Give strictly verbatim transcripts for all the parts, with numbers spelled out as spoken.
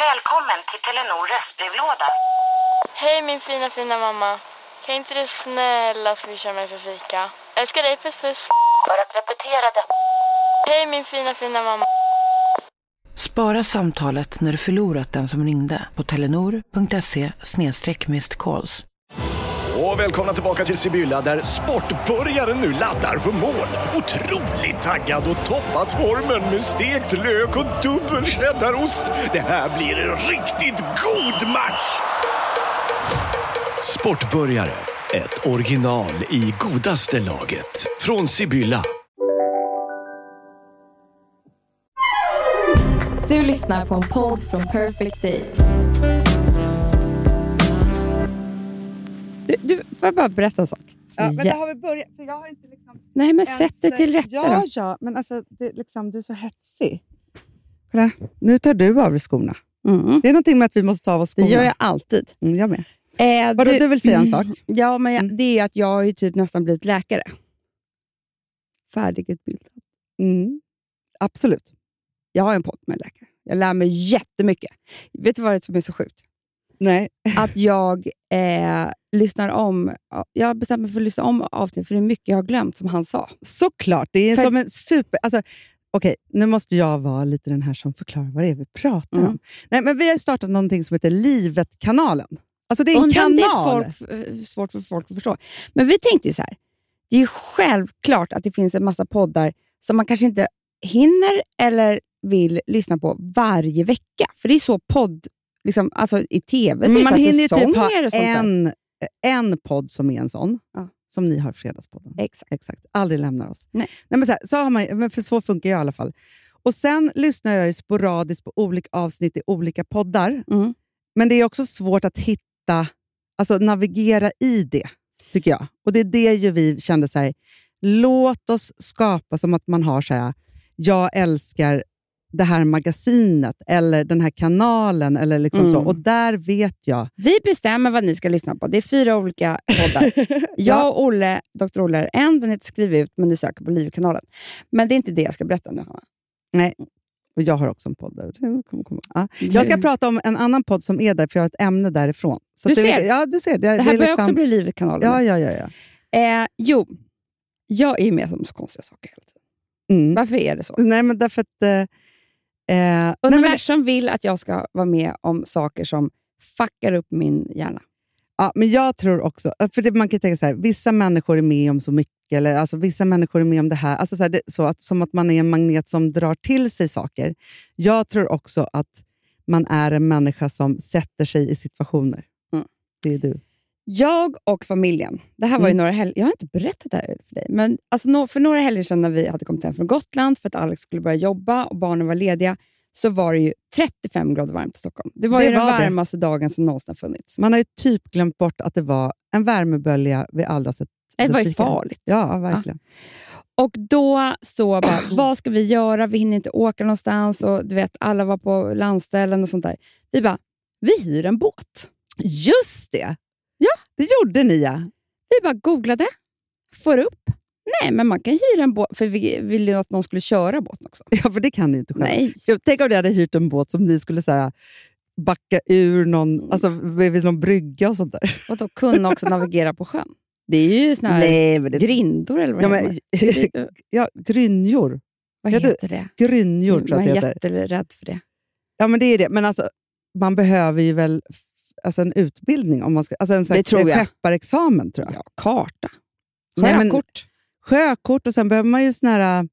Välkommen till Telenor röstbrevlåda. Hej min fina fina mamma. Kan inte du snälla swisha mig för fika? Älskar dig, puss puss. För att repetera detta. Hej min fina fina mamma. Spara samtalet när du förlorat den som ringde på telenor.se snedstreck missed calls. Och välkomna tillbaka till Sibylla där sportbörjaren nu laddar för mål. Otroligt taggad och toppat formen med stekt lök och dubbel cheddarost. Det här blir en riktigt god match! Sportbörjare, ett original i godaste laget. Från Sibylla. Du lyssnar på en podd från Perfect Day. Du, du får jag bara berätta en sak. Ja, men då har vi börjat. För jag har inte liksom Nej, men ens, sätt det till rätta ja, då. Ja, men alltså, det, liksom, du är så hetsig. Kolla, nu tar du av dig skorna. Mm. Det är någonting med att vi måste ta av oss skorna. Det gör jag alltid. Mm, jag med. Eh, Vadå, du, du vill säga en sak? Ja, men jag, Mm. det är att jag har ju typ nästan blivit läkare. Färdigutbildad. Mm. Absolut. Jag har en podd med läkare. Jag lär mig jättemycket. Vet du vad det som är så sjukt? Nej. Att jag eh, lyssnar om... Jag har bestämt mig för att lyssna om avsnitt, för det är mycket jag har glömt som han sa. Såklart. Det är För- som en super... Alltså, okej, nu måste jag vara lite den här som förklarar vad det är vi pratar Mm. om. Nej, men vi har startat någonting som heter Livet-kanalen. Alltså det är en Undrar om kanal. det är folk, svårt för folk att förstå. Men vi tänkte ju så här. Det är ju självklart att det finns en massa poddar som man kanske inte hinner eller vill lyssna på varje vecka. För det är så podd, liksom, alltså i tv så Men är man det så här hinner ju typ ha säsonger och sånt där. en, en podd som är en sån. Ja. Som ni har Fredagspodden. Exakt. Exakt. Aldrig lämnar oss. Nej. Nej, men så, här, så, har man, men för så funkar jag i alla fall. Och sen lyssnar jag ju sporadiskt på olika avsnitt i olika poddar. Mm. Men det är också svårt att hitta, alltså navigera i det, tycker jag. Och det är det ju vi kände så här, låt oss skapa som att man har så här, jag älskar det här magasinet eller den här kanalen eller liksom Mm. så. Och där vet jag. Vi bestämmer vad ni ska lyssna på. Det är fyra olika poddar. Jag och Olle, doktor Olle, är en. Den heter Skriv ut, men ni söker på Liv-kanalen. Men det är inte det jag ska berätta nu, Hanna. Nej, och jag har också en podd där. Kom, kom. Ja. Jag ska prata om en annan podd som är där, för jag har ett ämne därifrån. Så Du att det, ser. Ja, du ser. Det, Det här det är börjar liksom, också bli Liv-kanalen. Ja, ja, ja. ja. Eh, jo, jag är med om så konstiga saker hela tiden. Mm. Varför är det så? Nej, men därför att... Eh, eh, Universum nej, men, vill att jag ska vara med om saker som fuckar upp min hjärna. ja, men jag tror också... För det, man kan tänka så här, vissa människor är med om så mycket. Eller, alltså, vissa människor är med om det här. Alltså, så här det, så att, som att man är en magnet som drar till sig saker. Jag tror också att man är en människa som sätter sig i situationer. Mm. Det är du. Jag och familjen, det här var ju Mm. några helger, jag har inte berättat det här för dig, men alltså, no, för några helger sedan när vi hade kommit hem från Gotland för att Alex skulle börja jobba och barnen var lediga, så var det ju trettiofem grader varmt i Stockholm. Det var Det ju den var det. varmaste dagen som någonsin har funnits. Man har ju typ glömt bort att det var en värmebölja vi aldrig har sett. Det var ju dess lika. farligt. Ja, verkligen. Och då så bara, vad ska vi göra? Vi hinner inte åka någonstans och du vet, alla var på landställen och sånt där. Vi bara, vi hyr en båt. Just det! Ja. Det gjorde ni, ja. Vi bara googlade, får upp. Nej, men man kan hyra en båt, för vi ville ju att någon skulle köra båten också. Ja, för det kan ni inte själv. Nej. Jag, tänk om ni hade hyrt en båt som ni skulle så här, backa ur någon, alltså, vid någon brygga och sånt där. Och då kunna också navigera på sjön. Det är ju såna här Nej, men det grindor eller vad Ja, det men, heter. ja, grynjor. Vad heter- heter det? Grynjor tror Man jag är det heter. jätterädd för det. Ja, men det är det. Men alltså, man behöver ju väl f- alltså en utbildning om man ska, alltså en sån här Det tror jag. skepparexamen tror jag. Ja, karta. Nej, men- Sjökort. Sjökort och sen behöver man ju sån här...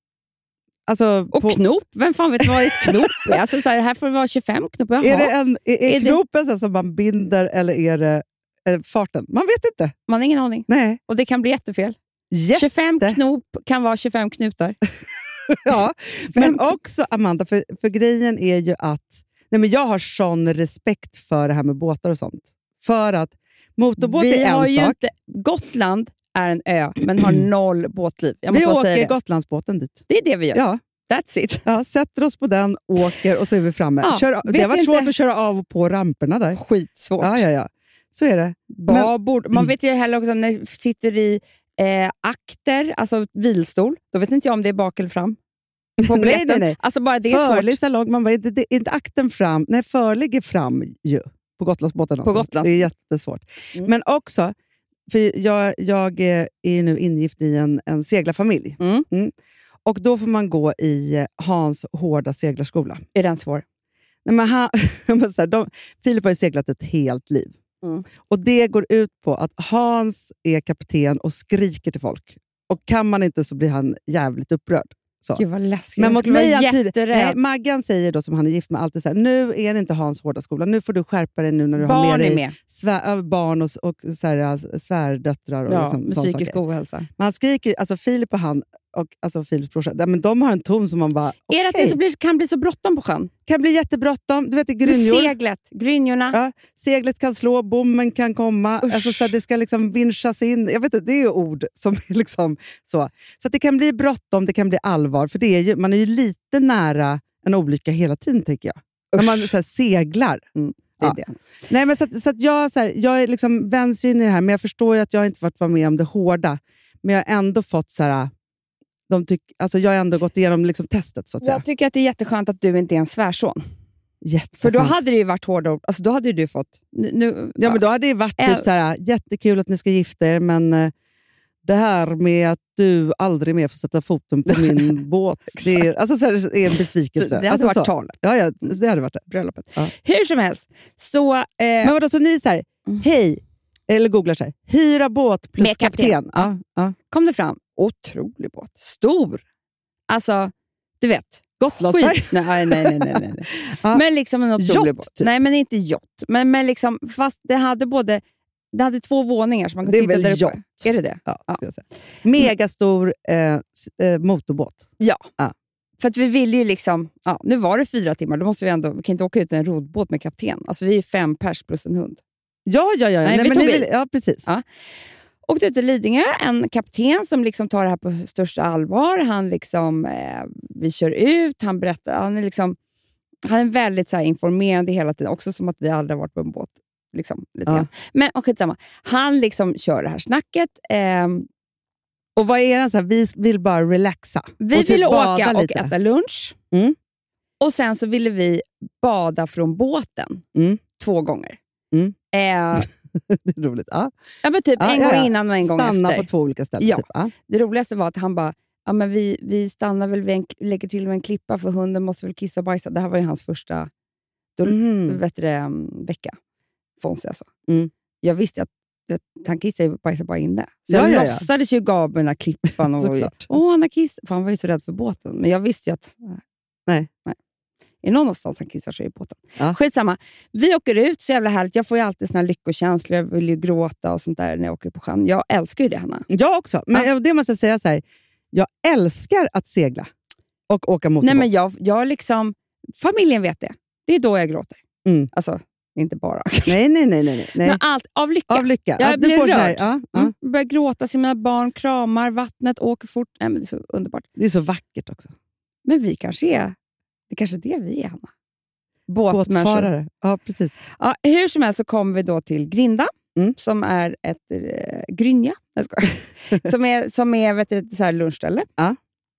Alltså, Och på, knop. Vem fan vet vad ett knop är? Alltså, så här, här får det vara tjugofem knop. Jaha. är det en, är, är Är det- knopen så som man binder eller är det eh, farten? Man vet inte. Man har ingen aning. Nej. Och det kan bli jättefel. Jätte. tjugofem knop kan vara tjugofem knutar. Ja. Men Vem- också, Amanda, för, för grejen är ju att... Nej, men jag har sån respekt för det här med båtar och sånt. För att motorbåt Vi är har en ju sak. inte, Gotland är en ö, men har noll båtliv. Jag Vi måste bara säga åker det. Gotlandsbåten dit. Det är det vi gör. Ja. That's it. Ja, sätter oss på den, åker och så är vi framme. Ja, Kör, det vet har varit inte. svårt att köra av och på ramperna där. Skitsvårt. Ja, ja, ja. Så är det. Babord. Man vet ju heller också när man sitter i eh, akter, alltså vilstol. Då vet inte jag om det är bak eller fram. på Nej, biljetten. nej, nej. Alltså bara det är Förlig svårt. salong, man bara, inte, det, inte akten fram. Nej, förlig är fram ju. På Gotlandsbåten. På också. Gotlands. Det är jättesvårt. Mm. Men också, för jag, jag är nu ingift i en, en seglarfamilj. Mm. Mm. Och då får man gå i Hans hårda seglarskola. Är den svår? Nej, men han, men så här, de, Filip har ju seglat ett helt liv. Mm. Och det går ut på att Hans är kapten och skriker till folk. Och kan man inte så blir han jävligt upprörd. Så. Gud vad läskigt. Men jag mot skulle mig vara är han tydlig. Nej, jätterädd. Maggan säger då, som han är gift med, alltid så här: nu är det inte Hans hårda skola. Nu får du skärpa dig nu när du har Barn med är dig med. svär, äh, barn och, och så här, svärdöttrar. Och Ja, liksom, med såna psykisk saker. ohälsa. Men han skriker, alltså Filip och han och alltså Filips brorsa, ja, men de har en ton som man bara, Är det att det okej. så blir, kan bli så bråttom på sjön? Kan bli jättebråttom. Du vet, det är Med grynjor. seglet, grynjorna. Ja, seglet kan slå, bommen kan komma. Usch. Alltså, så här, det ska liksom vinschas in. Jag vet inte, det är ju ord som är liksom så. Så att det kan bli bråttom, det kan bli allvar. För det är ju, man är ju lite nära en olycka hela tiden, tänker jag. När man så här, seglar. Mm, det är Ja. det. Nej, men så att, så att jag, så här, jag är liksom vänster in i det här, men jag förstår ju att jag inte fått vara med om det hårda. Men jag har ändå fått så här... De tyck, alltså jag har ändå gått igenom liksom testet, så att säga. Jag tycker att det är jätteskönt att du inte är en svärson. Jätteskönt. För då hade det ju varit hårda ord. Alltså då hade du fått... Nu, nu, Ja, men då hade det varit Äh. typ så här: jättekul att ni ska gifta er, men eh, det här med att du aldrig mer får sätta foten på min båt, det är, alltså, så här, det är en besvikelse. Det hade alltså, varit så. talet. Ja, ja, det hade varit det. Bröllopet. Ja. Hur som helst. Så... Eh, Men vadå, så ni så här, hej, eller googlar så här, hyra båt plus Med kapten. kapten. Ja, ja. kom det fram. Otrolig båt. Stor. Alltså, du vet. Gotlandsfärg. Skit. Nej, nej, nej. nej, nej. nej. Ja. Men liksom en otrolig Yacht, båt. typ. Nej, men inte yacht. Men, men liksom, fast det hade både... Det hade två våningar så man kunde Det är sitta väl där uppe. yacht? Är det det? Ja, Ja. ska jag säga. Megastor eh, s- eh, motorbåt. Ja. Ja. För att vi ville ju liksom... Ja, nu var det fyra timmar. Då måste vi ändå... Vi kan inte åka ut i en rodbåt med kapten. Alltså vi är fem pers plus en hund. Ja, ja, ja. Nej, vi men tog ni bil. vill, ja, precis. Ja. Åkte ut till Lidingö, en kapten som liksom tar det här på största allvar. Han liksom, eh, vi kör ut, han berättar, han är liksom, han är väldigt så här, informerande hela tiden, också som att vi aldrig har varit på en båt. Liksom, lite Ja. grann. Men och skitsamma, han liksom kör det här snacket. Eh, Och vad är det så här, vi vill bara relaxa. vi och typ ville bada åka och lite. äta lunch. Mm. Och sen så ville vi bada från båten Mm. två gånger. Mm. Eh, Det är roligt. Ja. ja, men typ Ja, en ja, gång ja. innan och en gång Stanna efter. på två olika ställen. Ja. Typ. Ja. Det roligaste var att han bara, ja, men vi, vi stannar väl vid en, lägger till med en klippa för hunden måste väl kissa och bajsa. Det här var ju hans första då, Mm. vet du det, um, vecka. Fonse alltså. Mm. Jag visste att vet, han kissade och bajsade bara inne. Så Ja, jag ja, ja. låtsades ju gav med den här klippan. Och, Såklart. åh, han har kiss. För han var ju så rädd för båten. Men jag visste ju att Nej. nej. Är någon någonstans han kissar så är det båten. Ja. Skitsamma. Vi åker ut, så jävla härligt. Jag får ju alltid såna här lyckokänslor. Jag vill ju gråta och sånt där när jag åker på sjön. Jag älskar ju det, Hanna. Jag också. Men Ja. det måste jag säga så här. Jag älskar att segla och åka motorbåt. Nej, men jag, jag liksom... Familjen vet det. Det är då jag gråter. Mm. Alltså, inte bara. nej, nej, nej, nej, nej. Men allt av lycka. Av lycka. Jag Ja, blir får så här, rörd. ja, ja. Mm. Börjar gråta, se mina barn, kramar, vattnet, åker fort. Nej, men det är så underbart. Det är så vackert också. Men vi kanske är... Det kanske är det vi är, Hanna. Båtmänniskor. Båtfarare. Ja, precis. Ja, hur som helst så kom vi då till Grinda, Mm. som är ett eh, Grynja. Jag skojar. som är, som är vet du, ett så här lunchställe. Ja.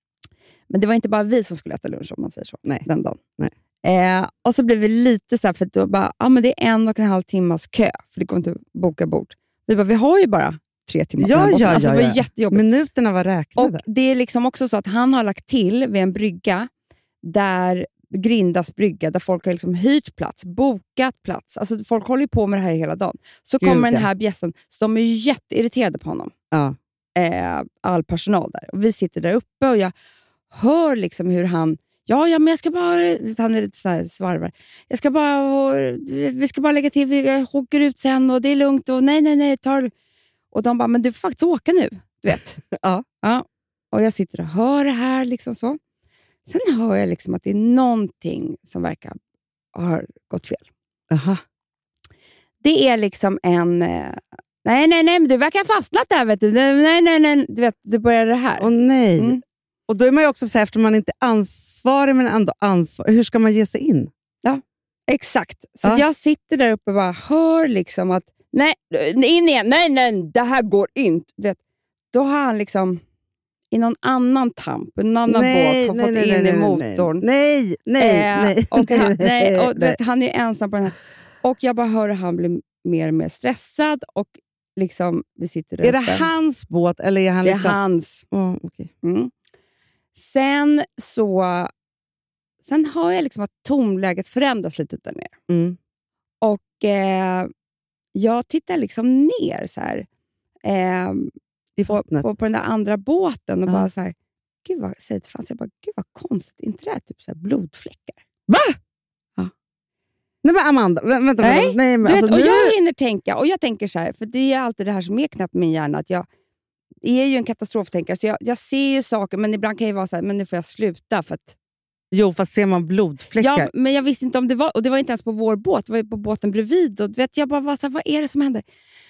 Men det var inte bara vi som skulle äta lunch, om man säger så, Nej. den dagen. Nej. Eh, och så blev vi lite så här, för att då bara, ja, men det är en och en halv timmas kö, för det går inte att boka bord. Vi bara, vi har ju bara tre timmar på Ja, den här båten. ja, Alltså, ja, det var ja. jättejobbigt. Minuterna var räknade. Och det är liksom också så att han har lagt till vid en brygga, där Grindas brygga, där folk har liksom hyrt plats, bokat plats. Alltså folk håller ju på med det här hela dagen. Så Gud, kommer den ja. här bjässen, så de är ju jätteirriterade på honom. Ja. Eh, all personal där. Och vi sitter där uppe och jag hör liksom hur han, ja, ja men jag ska bara, han är lite så här svarvar. Jag ska bara, vi ska bara lägga till, vi åker ut sen och det är lugnt och nej, nej, nej, tar. Och de bara, men du får faktiskt åka nu, du vet. Ja. Ja. Och jag sitter och hör det här liksom så. Sen hör jag liksom att det är någonting som verkar ha gått fel. Aha. Det är liksom en... eh, Nej, nej, nej, men du verkar ha fastnat där, vet du. Nej, nej, nej, du vet, det börjar det här. Åh nej. Mm. Och då är man ju också så här, eftersom man inte är ansvarig men ändå ansvarig. Hur ska man ge sig in? Exakt. Så Ja. jag sitter där uppe och bara hör liksom att nej, in igen, nej, nej, det här går inte. Du vet, då har han liksom i någon annan tamp, en annan nej, båt har nej, fått nej, in nej, i nej, motorn. Nej, nej, eh, nej. Och, han, nej, och, nej. vet, han är ensam på den här. Och jag bara hör hur han blir mer och mer stressad och liksom, vi sitter där Är det uppe. hans båt eller är han Det är liksom... hans. Oh, okay. Mm. Sen så sen har jag liksom att tonläget förändras lite där nere. Mm. Och eh, jag tittar liksom ner så här eh, I på, på, på den där andra båten och Ja. bara så här, gud vad, säger till Frans, jag bara, gud vad konstigt, inte det här typ så här blodfläckar? Va? Ja. Nej men Amanda, vä- vänta. Nej, vänta. Nej men Du vet, alltså, och nu... jag hinner tänka, och jag tänker så här, för det är alltid det här som är knappt med min hjärna, att jag är ju en katastroftänkare, så jag, jag ser ju saker, men ibland kan jag vara så här, men nu får jag sluta för att Jo, fast ser man blodfläckar? ja, men jag visste inte om det var, och det var inte ens på vår båt, det var ju på båten bredvid, och du vet, jag bara var så här, vad är det som händer?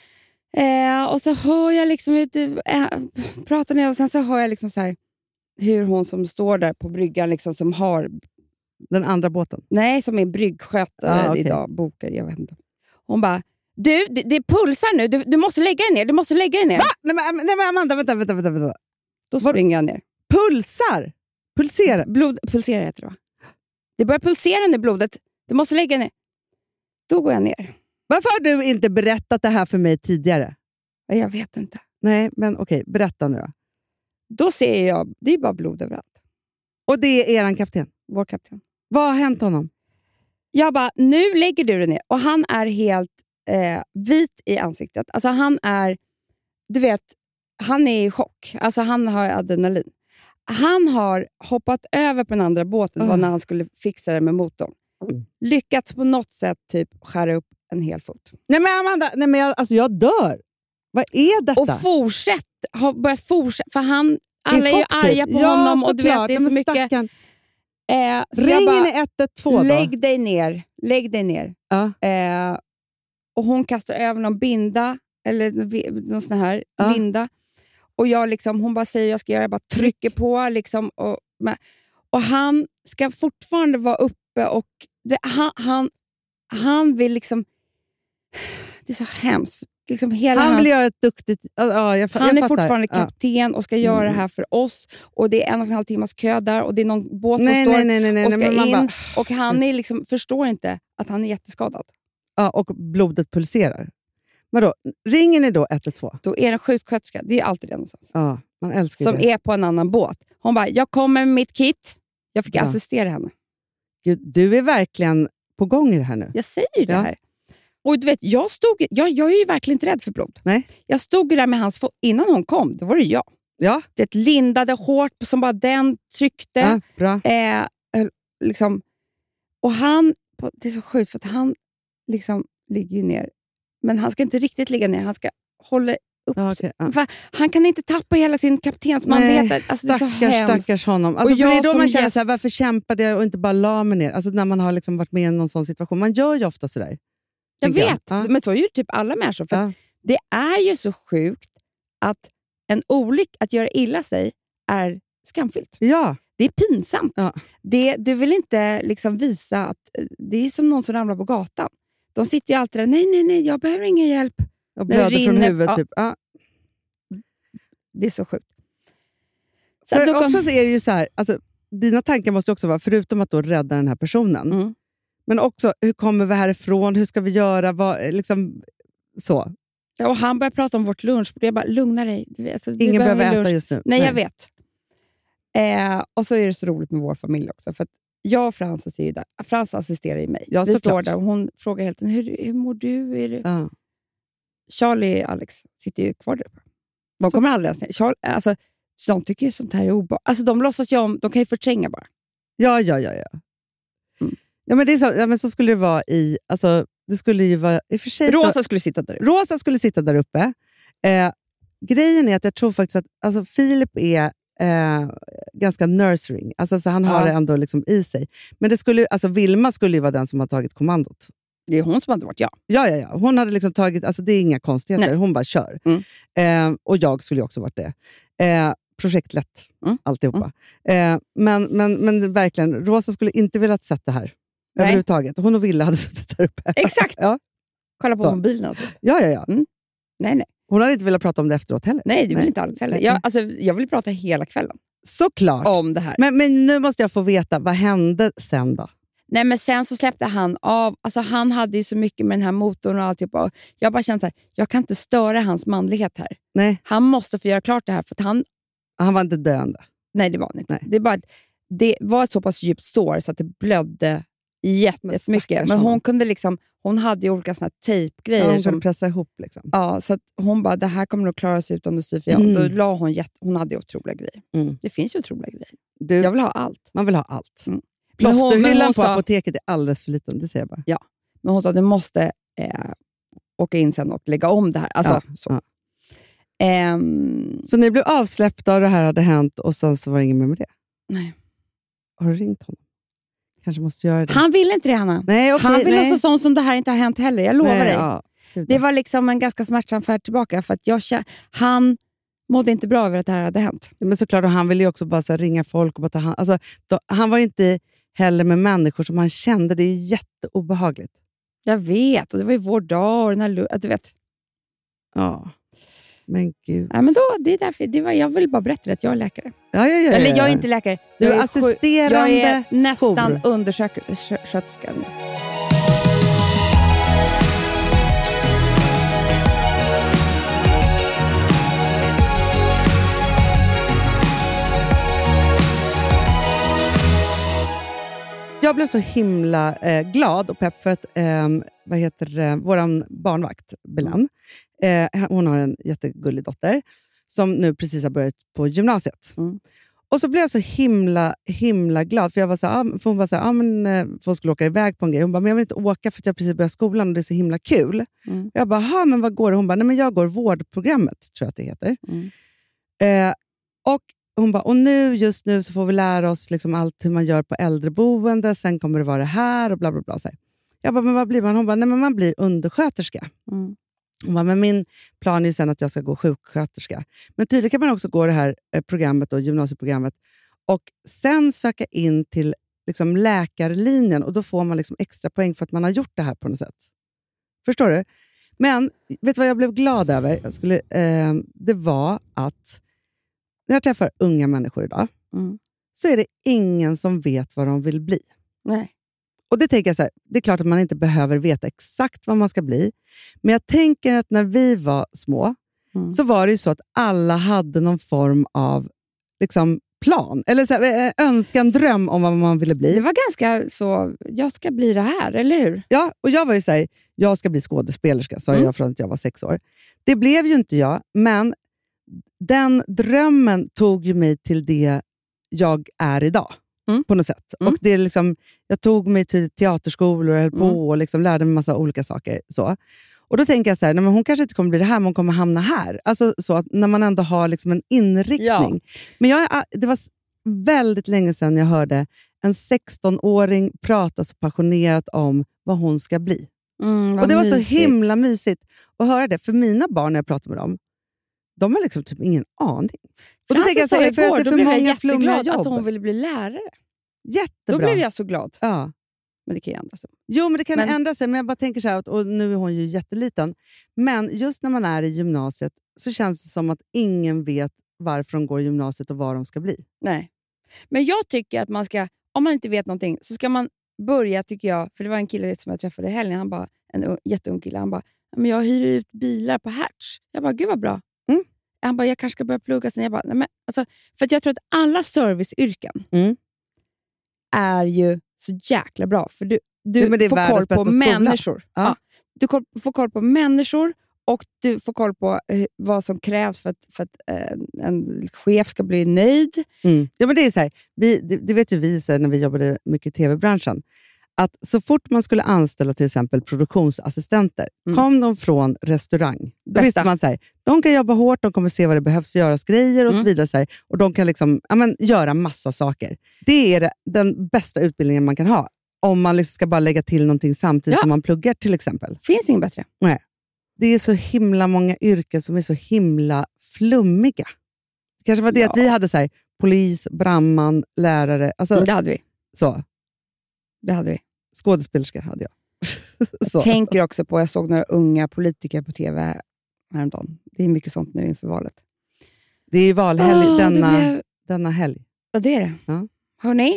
Eh, och så hör jag liksom ut, äh, pratar ner, och sen så hör jag liksom så här, hur hon som står där på bryggan liksom, som har, Den andra båten? nej, som är bryggskötare Ah, okay. idag, bokar, jag vet inte. Hon bara, du, det, det pulsar nu, du, du måste lägga dig ner, du måste lägga dig ner. Va? Nej men, nej men Amanda, vänta, vänta, vänta. vänta. Då springer jag ner. Pulsar? Pulserar? Blod, pulserar heter det, va? Det börjar pulsera nu, blodet. Du måste lägga dig ner. Då går jag ner. Varför har du inte berättat det här för mig tidigare? Jag vet inte. Nej, men okej, berätta nu då. Då ser jag, det är bara blod överallt. Och det är eran kapten? Vår kapten. Vad har hänt honom? Jag bara, nu lägger du dig ner. Och han är helt eh, vit i ansiktet. Alltså han är, du vet, han är i chock. Alltså han har adrenalin. Han har hoppat över på den andra båten, Mm. var när han skulle fixa det med motorn. Mm. Lyckats på något sätt typ skära upp en hel fot. Nej men Amanda, nej, men jag, alltså jag dör. Vad är detta? Och fortsätt, har börjat fortsätta, för han, alla är ju chock, typ. arga på Ja, honom och du vet, såklart. det är Ja, så men mycket. stackarn. Eh, så jag Ringer bara, ni ett ett två då? lägg dig ner, lägg dig ner. Ja. Eh, och hon kastar över någon binda, eller vi- någon sån här Ja. linda. Och jag liksom, hon bara säger jag ska göra, jag bara trycker på. Liksom, och, med, och han ska fortfarande vara uppe och det, han, han, han vill liksom, det är så hemskt. Liksom hela Han vill hans, göra ett duktigt... Ja, jag, fa- han jag är fattar. fortfarande Ja. kapten och ska göra Mm. det här för oss. Och det är en och en halv timmas kö där och det är någon båt som Nej, står nej, nej, nej, nej, och ska men man in. bara- Och han är liksom, förstår inte att han är jätteskadad. Ja, och blodet pulserar. Vadå? Ringer ni då ett ett två? Då är det en sjuksköterska, det är alltid det någonstans, Ja, man älskar som det. är på en annan båt. Hon bara, jag kommer med mitt kit. Jag fick Ja. assistera henne. Gud, du är verkligen på gång i det här nu. Jag säger ju det Ja. här. Och du vet, jag, stod, jag, jag är ju verkligen inte rädd för blod. Nej. Jag stod ju där med hans fot. Innan hon kom, då var det jag. Ja, Det lindade hårt som bara den tryckte. ja bra. Eh, liksom. Och han, det är så sjukt för att han liksom ligger ju ner. Men han ska inte riktigt ligga ner. Han ska hålla upp. Ja, okej, ja. För han kan inte tappa hela sin kaptensmanlighet. Alltså, det är så stackars, hemskt. stackars honom. Alltså, Och för det är jag då som man känner gäst- så här, varför kämpade jag och inte bara la mig ner? Alltså när man har liksom varit med i någon sån situation. Man gör ju ofta sådär. Jag tänker vet, Ja. men så är ju typ alla människor. För Ja. att det är ju så sjukt att en olycka, att göra illa sig, är skamfyllt. Ja. Det är pinsamt. Ja. Det, du vill inte liksom visa att det är som någon som ramlar på gatan. De sitter ju alltid där, nej, nej, nej, jag behöver ingen hjälp. Och När det blöder från rinner- huvudet. ja. Typ. Ja. Det är så sjukt. Så att För då kom- också så är det ju så här, alltså, dina tankar måste också vara, förutom att då rädda den här personen, Mm. men också hur kommer vi härifrån, hur ska vi göra, vad, liksom, så. Ja, och han började prata om vårt lunchbord. Jag bara, lugna dig. Du vet, alltså, vi Ingen behöver lunch. äta just nu. Nej, jag vet. Eh, och så är det så roligt med vår familj också. För att jag och Frans är ju där. Frans assisterar i mig. Ja, vi såklart. står där och hon frågar helt enkelt, hur, hur mår du? Är det... Ja. Charlie och Alex sitter ju kvar där uppe. De Så- kommer aldrig att säga. Charlie, alltså, de tycker ju sånt här är obehagligt. Alltså, de låtsas ju om, de kan ju förtränga bara. Ja, ja, ja. ja. Mm. ja, men det är så, ja men så skulle det vara i... Alltså, det skulle ju vara... I och för sig Rosa så, skulle sitta där uppe. Rosa skulle sitta där uppe. Eh, grejen är att jag tror faktiskt att alltså, Filip är eh, ganska nurturing. Alltså, så han har Ja. det ändå liksom i sig. Men det skulle, alltså, Vilma skulle ju vara den som har tagit kommandot. Det är hon som hade varit jag. Ja, ja, ja. Hon hade liksom tagit... Alltså, det är inga konstigheter. Nej. Hon bara kör. Mm. Eh, och jag skulle ju också varit det. Eh, projektlätt, Mm. alltihopa. Eh, men, men, men verkligen, Rosa skulle inte vilja sett det här. Nej. Överhuvudtaget. Hon och Wille hade suttit där uppe. Exakt. Ja, Kolla på Så. mobilen. Typ. ja, ja. ja. Nej, nej. Hon hade inte velat prata om det efteråt heller. Nej, det vill Nej. inte Alex heller. Jag, alltså, jag vill prata hela kvällen Såklart. om det här. Men, men nu måste jag få veta, vad hände sen då? Nej, men sen så släppte han av. Alltså, han hade ju så mycket med den här motorn och alltihop. Och jag bara kände så här, jag kan inte störa hans manlighet här. Nej. Han måste få göra klart det här. För att han, Han var inte döende. nej, det var han inte. Nej. Det, är bara, att det var ett så pass djupt sår så att det blödde jättemycket. Men, men hon kunde liksom, hon hade ju olika såna här tejpgrejer. Ja, hon som, kunde pressa ihop liksom. ja, så att hon bara, det här kommer nog klara sig utan du syr. För jag, Mm. då la hon, jätte, hon hade ju otroliga grejer. Mm. Det finns ju otroliga grejer. Du, Jag vill ha allt. man vill ha allt. Mm. Men hon- men Plåsterhyllan hon på sa- apoteket är alldeles för liten, det säger jag bara. Men hon sa, du måste eh, åka in sen och lägga om det här. Alltså, Ja, så. ja. Ehm, Så ni blev avsläppta och det här hade hänt och sen så var det ingen mer med det? nej. Har du ringt honom? Kanske måste göra det. Han ville inte det, Hanna. nej, okej, Han vill nej. låtsas som, som det här inte har hänt heller. Jag lovar nej, dig. Ja. Gud, Det var liksom en ganska smärtsam färd tillbaka. För att jag, kä- han mådde inte bra över att det här hade hänt. Ja, men såklart, och han ville ju också bara så här, ringa folk och bara ta hand. Alltså, då, han var ju inte heller med människor som han kände. Det är jätteobehagligt. Jag vet. Och det var ju vår dag. Och den här, lu- att du vet. Ja, men gud. Nej, men då, det är därför, det var, jag vill bara berätta att jag är läkare. Ja, ja, ja, ja. Eller jag är inte läkare. Du är Jag sju- assisterande Jag är nästan jour. undersköterska nu. Jag blev så himla eh, glad och pepp för att eh, vad heter eh, våran barnvakt, Belen, eh, hon har en jättegullig dotter som nu precis har börjat på gymnasiet. Mm. Och så blev jag så himla himla glad, för jag var så, ah, för hon var så ah, men, eh, för hon skulle åka iväg på en grej. Hon bara, men jag vill inte åka för att jag precis börjat skolan och det är så himla kul. Mm. Jag bara, ah, men vad går det? Hon bara, nej men jag går vårdprogrammet, tror jag att det heter. Mm. Eh, och hon bara, och nu just nu så får vi lära oss liksom allt hur man gör på äldreboende, sen kommer det vara det här och bla bla bla. Så här. Jag bara, men vad blir man? Hon bara, nej men man blir undersköterska. Mm. Hon bara, men min plan är ju sen att jag ska gå sjuksköterska. Men tydligen kan man också gå det här eh, programmet, och gymnasieprogrammet, och sen söka in till liksom, läkarlinjen, och då får man liksom extra poäng för att man har gjort det här på något sätt. Förstår du? Men vet du vad jag blev glad över? Jag skulle, eh, det var att när jag träffar unga människor idag, Mm. så är det ingen som vet vad de vill bli. Nej. Och det tänker jag så här, det är klart att man inte behöver veta exakt vad man ska bli. Men jag tänker att när vi var små, Mm. så var det ju så att alla hade någon form av liksom, plan. Eller så här, önskan, dröm om vad man ville bli. Det var ganska så, jag ska bli det här, eller hur? Ja, och jag var ju så här, jag ska bli skådespelerska, sa Mm. jag från att jag var sex år. Det blev ju inte jag, men den drömmen tog ju mig till det jag är idag. Mm. På något sätt. Mm. Och det är liksom, jag tog mig till teaterskolor och höll på Mm. och liksom lärde mig massa olika saker. Så. Och då tänker jag så här, nej, men hon kanske inte kommer bli det här, men hon kommer hamna här. Alltså så att när man ändå har liksom en inriktning. Ja. Men jag, det var s- väldigt länge sedan jag hörde en sexton-åring prata så passionerat om vad hon ska bli. Mm, Och det var så himla mysigt att höra det. För mina barn, när jag pratar med dem, de har liksom typ ingen aning. Och då tänker jag så här, för att det är då för blev jag många flummiga jätteglad att jobb. hon ville bli lärare. Jättebra. Då blev jag så glad. Ja. Men det kan ju ändra sig. Jo, men det kan Men- ändra sig. Men jag bara tänker så här, att- och nu är hon ju jätteliten. Men just när man är i gymnasiet så känns det som att ingen vet varför de går i gymnasiet och vad de ska bli. Nej. Men jag tycker att man ska, om man inte vet någonting, så ska man börja, tycker jag. För det var en kille som jag träffade i helgen, han bara, en un- jätteung kille, han bara, men jag hyr ut bilar på Hertz. Jag bara, gud vad bra. Mm. Han bara, jag kanske ska börja plugga sen. Jag bara, nej men, alltså, för att jag tror att alla serviceyrken Mm. är ju så jäkla bra. För du, du Ja, men det är får världens koll på bästa skola. människor. Ja. Ja. Du koll, får koll på människor och du får koll på eh, vad som krävs för att, för att eh, en chef ska bli nöjd. Mm. Ja, men det är så här, vi, det, det vet ju vi så här, när vi jobbade mycket i tv-branschen, att så fort man skulle anställa till exempel produktionsassistenter, Mm. kom de från restaurang. Då Bästa. visste man så här, de kan jobba hårt, de kommer se vad det behövs göras grejer och Mm. så vidare. Så här, och de kan liksom, ja, men, göra massa saker. Det är det, den bästa utbildningen man kan ha. Om man liksom ska bara lägga till någonting samtidigt Ja. som man pluggar till exempel. Finns inget bättre. Det är så himla många yrken som är så himla flummiga. Det kanske var det Ja. att vi hade så här, polis, brandman, lärare. Alltså, Mm, det hade vi. så. Det hade vi. Skådespelerska hade jag. så. Jag tänker också på, jag såg några unga politiker på tv häromdagen. Det är mycket sånt nu inför valet. Det är valhelg oh, denna, blev... denna helg. Ja, det är det. Ja. Hörrni,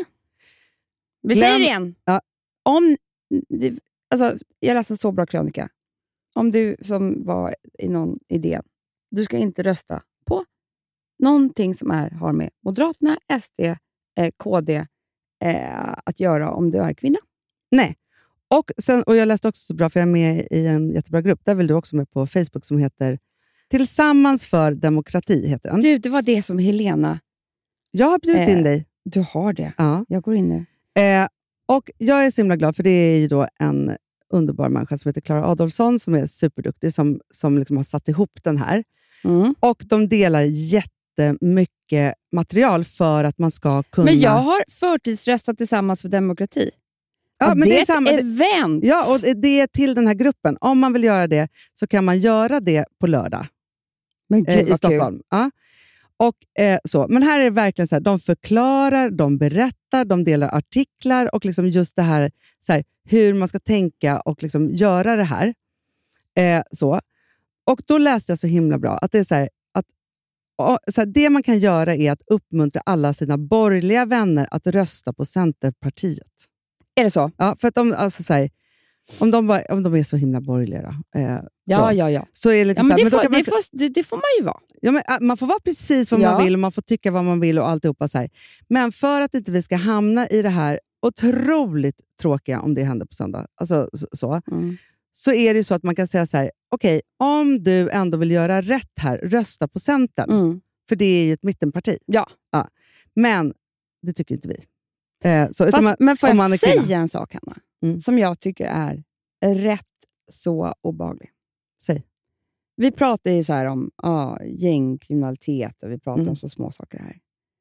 vi Glöm... säger det igen. Ja. Om, alltså, jag läste en så bra krönika. Om du som var i någon idé, du ska inte rösta på någonting som är, har med Moderaterna, S D, eh, K D eh, att göra om du är kvinna. Nej. Och, sen, och jag läste också så bra, för jag är med i en jättebra grupp. Där vill du också med på Facebook som heter Tillsammans för demokrati. Heter den. Du, det var det som Helena... Jag har bjudit eh, in dig. Du har det. Ja. Jag går in nu. Eh, och jag är så himla glad, för det är ju då en underbar människa som heter Clara Adolfsson som är superduktig, som, som liksom har satt ihop den här. Mm. Och de delar jättemycket material för att man ska kunna... Men jag har förtidsröstat Tillsammans för demokrati. Ja, och men det, det är ett samma event. Ja, och det är till den här gruppen. Om man vill göra det så kan man göra det på lördag. Men gud, eh, i Stockholm. Ja. Och, eh, så. Men här är det verkligen så här, de förklarar, de berättar, de delar artiklar och liksom just det här, så här hur man ska tänka och liksom göra det här. Eh, så. Och då läste jag så himla bra att det är så här, att och, så här, det man kan göra är att uppmuntra alla sina borgerliga vänner att rösta på Centerpartiet. Är det så? Ja, för att de, alltså, så här, om, de bara, om de är så himla borgerliga då, eh, Ja, så, ja, ja. så är det liksom ja men så här, det, men får, man, det, får, det, det får man ju vara. ja, men, äh, man får vara precis vad Ja. man vill och man får tycka vad man vill och alltihopa så här. Men för att inte vi ska hamna i det här otroligt tråkiga, om det händer på söndag, alltså, så, så, Mm. så är det så att man kan säga så här: okej, okay, om du ändå vill göra rätt här, rösta på Centern. Mm. För det är ju ett mittenparti. Ja. Ja. Men det tycker inte vi. Eh, så, Fast, man, men får om jag man är säga kvinna. en sak, Hanna? Mm. Som jag tycker är rätt så obehaglig. Säg. Vi pratar ju så här om ah, gängkriminalitet och vi pratar Mm. om så små saker här.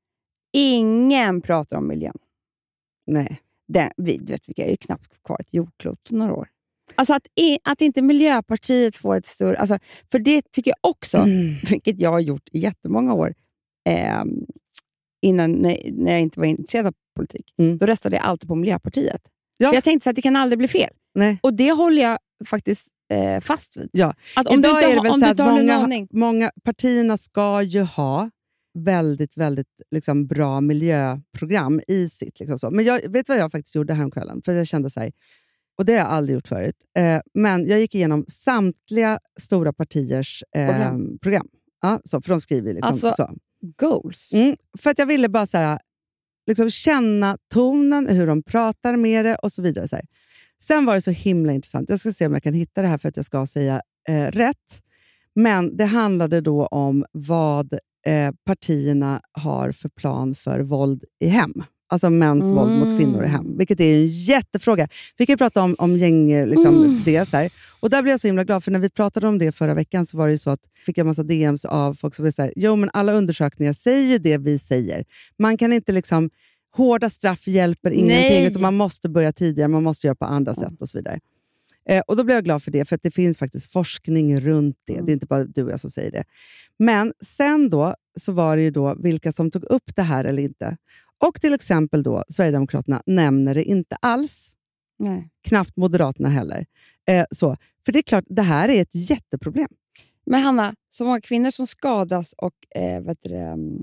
Ingen pratar om miljön. Nej. Det, vi vet, vi är ju knappt kvar ett jordklot några år. Alltså att, i, att inte Miljöpartiet får ett större... Alltså, för det tycker jag också, mm. vilket jag har gjort i jättemånga år, eh, innan, när, när jag inte var intresserad av politik. Mm. Då röstade jag alltid på Miljöpartiet. Ja. För jag tänkte så att det kan aldrig bli fel. Nej. Och det håller jag faktiskt eh, fast vid. Ja. Att om Idag du inte, är det väl om så du att inte har många, någon aning. många partierna ska ju ha väldigt, väldigt liksom, bra miljöprogram i sitt. Liksom så. Men jag vet vad jag faktiskt gjorde häromkvällen. För jag kände så här, och det har jag aldrig gjort förut. Eh, men jag gick igenom samtliga stora partiers eh, program. program. Ja, så, för de skriver liksom alltså, så. Goals. Mm, för att jag ville bara så här, liksom känna tonen, hur de pratar med det och så vidare. Så här. Sen var det så himla intressant. Jag ska se om jag kan hitta det här för att jag ska säga eh, rätt. Men det handlade då om vad eh, partierna har för plan för våld i hem. Alltså mäns mm. våld mot kvinnor i hem. Vilket är en jättefråga. Vi kan ju prata om, om gäng, liksom, mm. det. Så här. Och där blev jag så himla glad. För när vi pratade om det förra veckan så var det ju så att fick jag massa D Ms av folk som var så här: jo men alla undersökningar säger ju det vi säger. Man kan inte liksom, hårda straff hjälper ingenting. Nej. Utan man måste börja tidigare, man måste göra på andra mm. sätt och så vidare. Eh, och då blev jag glad för det. För att det finns faktiskt forskning runt det. Mm. Det är inte bara du och jag som säger det. Men sen då så var det ju då vilka som tog upp det här eller inte. Och till exempel då, Sverigedemokraterna nämner det inte alls. Nej. Knappt Moderaterna heller. Eh, så. För det är klart, det här är ett jätteproblem. Men Hanna, så många kvinnor som skadas och eh, vet du,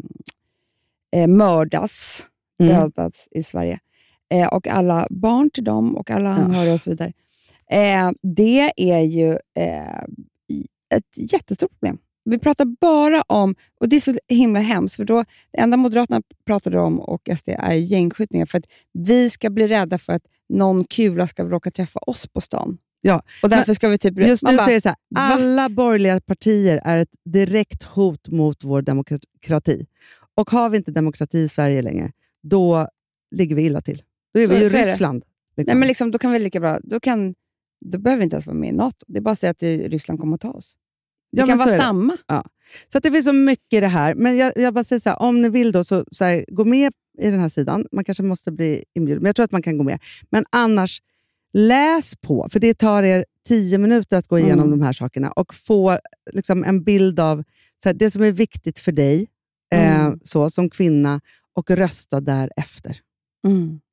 eh, mördas, mm. dödas i Sverige. Eh, och alla barn till dem och alla anhöriga ja. och så vidare. Eh, det är ju eh, ett jättestort problem. Vi pratar bara om, och det är så himla hemskt, för då, det enda Moderaterna pratade om och S D är gängskjutningar, för att vi ska bli rädda för att någon kula ska råka träffa oss på stan. Ja, och därför ska vi typ... Just nu bara, säger det så här, alla borgerliga partier är ett direkt hot mot vår demokrati. Och har vi inte demokrati i Sverige längre, då ligger vi illa till. Då är så, vi ju Ryssland. Liksom. Nej, men liksom, då kan vi lika bra... Då, kan, då behöver vi inte ens vara med i NATO. Det är bara att säga att Ryssland kommer att ta oss. Det ja, kan vara samma. Ja. Så att det finns så mycket i det här. Men jag, jag bara säger så här, om ni vill då, så, så här, gå med i den här sidan. Man kanske måste bli inbjuden, men jag tror att man kan gå med. Men annars, läs på. För det tar er tio minuter att gå igenom mm. de här sakerna. Och få liksom, en bild av så här, det som är viktigt för dig mm. eh, så, som kvinna. Och rösta därefter. Mm. Så.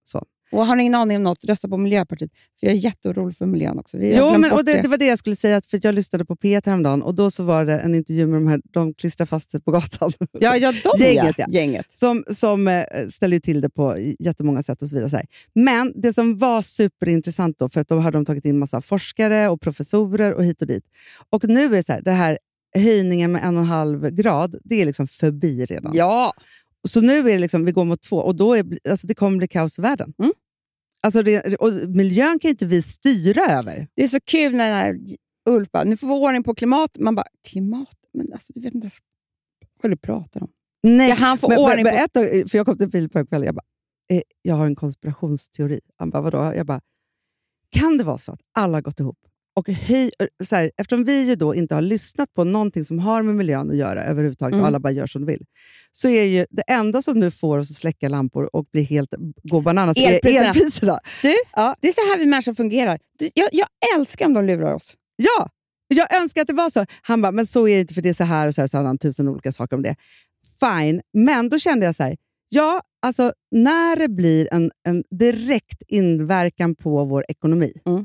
Och har ni ingen aning om något, rösta på Miljöpartiet. För jag är jätteorolig för miljön också. Vi jo, men, och det, det var det jag skulle säga. För jag lyssnade på P ett häromdagen. Och då så var det en intervju med de här, de klistrar fast sig på gatan. Ja, ja de gänget, ja. Gänget. Som, som eh, ställer till det på jättemånga sätt och så vidare. Så här. Men det som var superintressant då, för att då hade de tagit in massa forskare och professorer och hit och dit. Och nu är det så här, det här höjningen med en och en halv grad, det är liksom förbi redan. Ja. Så nu är det liksom, vi går mot två och då är alltså det kommer bli kaos i världen. Mm. Alltså det, och miljön kan ju inte vi styra över. Det är så kul när den här Ulf bara, nu får vi ordning på klimat. Man bara, klimat? Men alltså du vet inte ens vad du pratar om. Nej, ja, han får men, ordning men, på... Ett dag, för jag kom till Filip på kväll, jag bara, eh, jag har en konspirationsteori. Han bara, vadå? Jag bara, kan det vara så att alla har gått ihop? Och höj, så här, eftersom vi ju då inte har lyssnat på någonting som har med miljön att göra överhuvudtaget mm. och alla bara gör som de vill, så är ju det enda som nu får oss att släcka lampor och bli helt gå bananas elpriserna. är elpriserna. Du, ja. Det är så här vi människor fungerar. Du, jag, jag älskar om de lurar oss. Ja, jag önskar att det var så. Han bara, men så är det inte för det är så här och så här, så har han tusen olika saker om det. Fine, men då kände jag så här, ja, alltså när det blir en, en direkt inverkan på vår ekonomi, mm.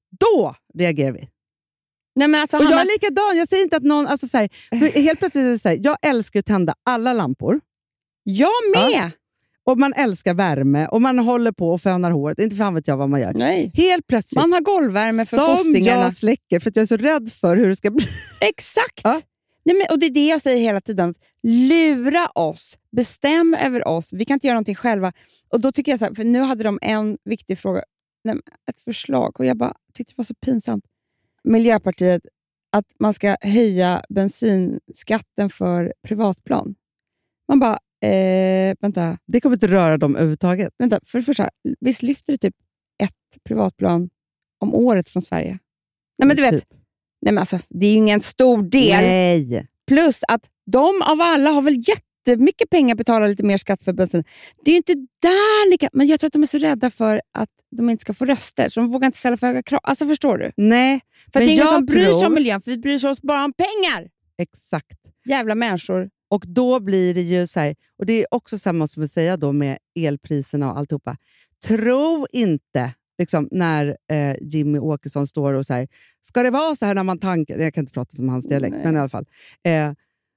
då reagerar vi. Nej, men alltså, och Hanna... jag är likadan. Jag säger inte att någon... Alltså, så här, för helt plötsligt är det så här, jag älskar att tända alla lampor. Jag med! Ja. Och man älskar värme. Och man håller på och fönar håret. Inte fan vet jag vad man gör. Nej. Helt plötsligt. Man har golvvärme för som fossingarna. jag släcker för att jag är så rädd för hur det ska bli. Exakt! Ja. Nej, men, och det är det jag säger hela tiden. Lura oss. Bestäm över oss. Vi kan inte göra någonting själva. Och då tycker jag så här, för nu hade de en viktig fråga. Nej, ett förslag. Och jag bara tyckte det var så pinsamt. Miljöpartiet, att man ska höja bensinskatten för privatplan. Man bara, eh, vänta. Det kommer inte röra dem överhuvudtaget. Vänta, för det första, visst lyfter det typ ett privatplan om året från Sverige? Nej, men du vet, typ. Nej, men alltså, det är ju ingen stor del. Nej. Plus att de av alla har väl jättemycket pengar, betalar lite mer skatt för bensin. Det är ju inte där lika, men jag tror att de är så rädda för att de inte ska få röster, så de vågar inte ställa för höga krav. Alltså förstår du? Nej. För det är ingen som bryr tror... sig om miljön, för vi bryr oss bara om pengar. Exakt. Jävla människor. Och då blir det ju så här, och det är också samma som att säga då med elpriserna och alltihopa. Tro inte, liksom, när eh, Jimmy Åkesson står och så här, ska det vara så här när man tankar, jag kan inte prata som hans dialekt, Nej. men i alla fall. Eh,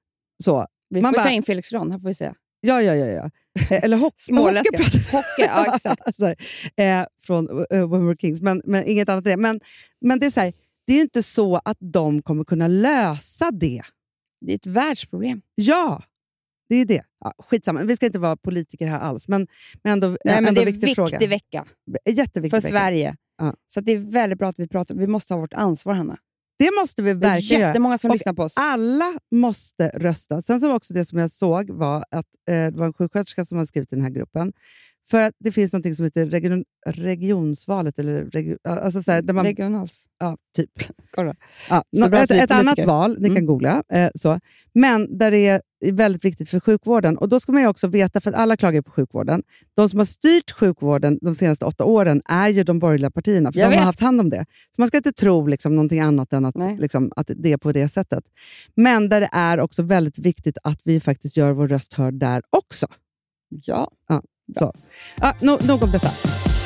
så. Vi man får bara, ta in Felix Ron, här får vi säga. Ja, ja, ja. ja. Eller hockey. Småländska. Hockey, ja exakt. så här, eh, från uh, When We're Kings, men, men inget annat det. Men, men det är så här, det är ju inte så att de kommer kunna lösa det. Det är ett världsproblem. Ja, det är det. Ja, skitsamma, vi ska inte vara politiker här alls. Men, men ändå, Nej, men ändå det är en viktig, viktig fråga. vecka. Jätteviktig för vecka. Sverige. Ja. Så att det är väldigt bra att vi pratar. Vi måste ha vårt ansvar, Hanna. Det måste vi verkligen göra. Jättemånga som och lyssnar på oss. Alla måste rösta. Sen så var också det som jag såg var att eh, det var en sjuksköterska som har skrivit i den här gruppen. För att det finns något som heter region, regionsvalet. Eller regi, alltså så här, där man, Regionals. Ja, typ. Kolla. Ja, no, ett ett annat val, ni mm. kan googla. Eh, så. Men där det är väldigt viktigt för sjukvården. Och då ska man ju också veta, för att alla klagar på sjukvården. De som har styrt sjukvården de senaste åtta åren är ju de borgerliga partierna. För jag de vet. har haft hand om det. Så man ska inte tro liksom, någonting annat än att, liksom, att det är på det sättet. Men där det är också väldigt viktigt att vi faktiskt gör vår röst hörd där också. Ja. Ja, så. Ja, no, nog om detta.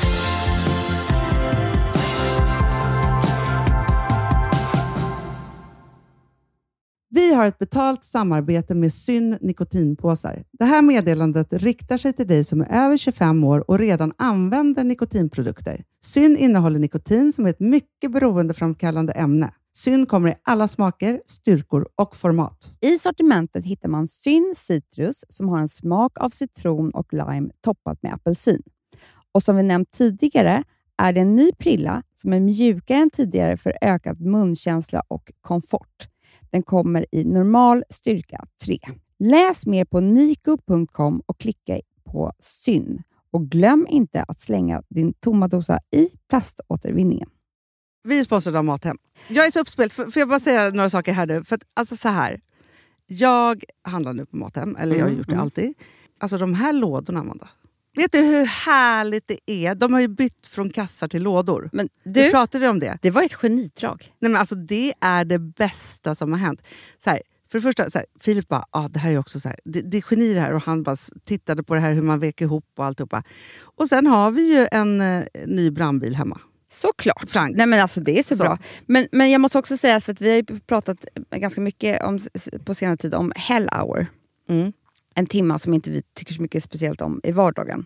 Vi har ett betalt samarbete med Syn nikotinpåsar. Det här meddelandet riktar sig till dig som är över tjugofem år och redan använder nikotinprodukter. Syn innehåller nikotin som är ett mycket beroendeframkallande ämne. Syn kommer i alla smaker, styrkor och format. I sortimentet hittar man Syn Citrus som har en smak av citron och lime toppat med apelsin. Och som vi nämnt tidigare är det en ny prilla som är mjukare än tidigare för ökad munkänsla och komfort. Den kommer i normal styrka tre. Läs mer på niko punkt com och klicka på Syn. Och glöm inte att slänga din tomma dosa i plaståtervinningen. Vi är sponsrade av Mathem. Jag är så uppspelt. Får jag bara säga några saker här nu? För att, alltså så här. Jag handlar nu på Mathem. Eller jag har gjort det mm. alltid. Alltså de här lådorna, Amanda. Vet du hur härligt det är? De har ju bytt från kassar till lådor. Men du, du pratade om det. Det var ett genidrag. Nej, men alltså, det är det bästa som har hänt. Så här, För det första, så här, Filip bara, ah, det här är också så här, det, det är geni det här. Och han bara tittade på det här, hur man vek ihop och alltihopa. Och sen har vi ju en eh, ny brandbil hemma. Såklart. Franks. Nej, men alltså, det är så, så bra. Men, men jag måste också säga, för att vi har ju pratat ganska mycket om, på senare tid om Hell Hour. Mm. En timme som inte vi tycker så mycket speciellt om i vardagen.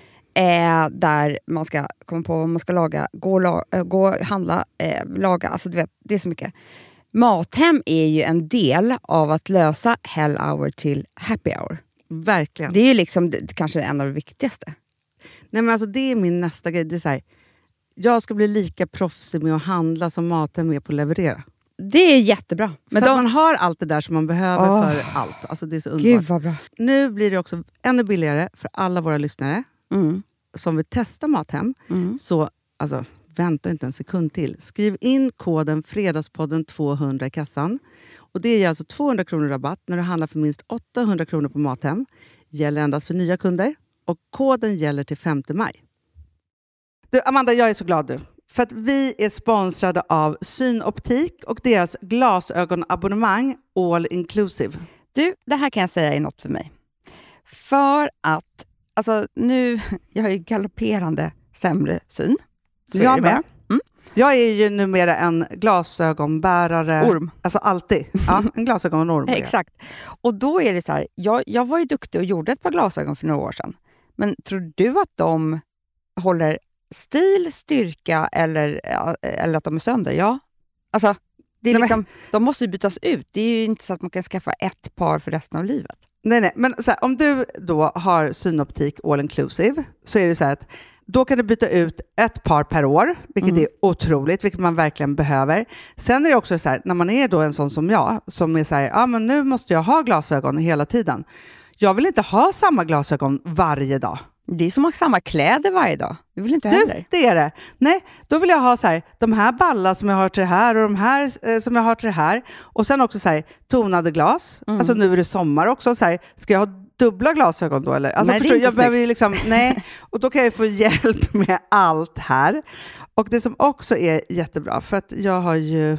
Eh, där man ska komma på vad man ska laga, gå och, la, äh, gå och handla, eh, laga. Alltså du vet, det är så mycket. Mathem är ju en del av att lösa Hell Hour till Happy Hour. Verkligen. Det är ju liksom det, kanske en av det viktigaste. Nej, men alltså, det är min nästa grej. Det är så här, jag ska bli lika proffsig med att handla som Mathem är på att leverera. Det är jättebra. Men så de... man har allt det där som man behöver oh. för allt. Alltså det är så underbart. Gud vad bra. Nu blir det också ännu billigare för alla våra lyssnare mm. som vill testa Mathem. Mm. Så alltså, vänta inte en sekund till. Skriv in koden Fredagspodden tvåhundra i kassan. Och det är alltså tvåhundra kronor rabatt när du handlar för minst åttahundra kronor på Mathem. Gäller endast för nya kunder. Och koden gäller till femte maj. Du, Amanda, jag är så glad du. För att vi är sponsrade av Synoptik och deras glasögonabonnemang All Inclusive. Du, det här kan jag säga är något för mig. För att, alltså nu, jag har ju galopperande sämre syn. Så jag är med. Mm. Jag är ju numera en glasögonbärare. Orm. Alltså alltid. Ja, en glasögonorm. Exakt. Och då är det så här, jag, jag var ju duktig och gjorde ett par glasögon för några år sedan. Men tror du att de håller stil, styrka eller, eller att de är sönder? Ja. Alltså, det är nej, liksom, men... de måste ju bytas ut. Det är ju inte så att man kan skaffa ett par för resten av livet. Nej, nej. Men så här, om du då har Synoptik All Inclusive så är det så här att då kan du byta ut ett par per år, vilket mm. är otroligt, vilket man verkligen behöver. Sen är det också så här, när man är då en sån som jag, som är så här, ja men nu måste jag ha glasögon hela tiden. Jag vill inte ha samma glasögon varje dag. Det är som att ha samma kläder varje dag. Det vill inte heller. Du, det är det. Nej, då vill jag ha så här, de här ballar som jag har till det här och de här eh, som jag har till det här. Och sen också så här, tonade glas. Mm. Alltså nu är det sommar också. Så här, ska jag ha dubbla glasögon då? Eller? Alltså, nej, förstår, det är inte jag behöver ju liksom, nej. Och då kan jag få hjälp med allt här. Och det som också är jättebra, för att jag har ju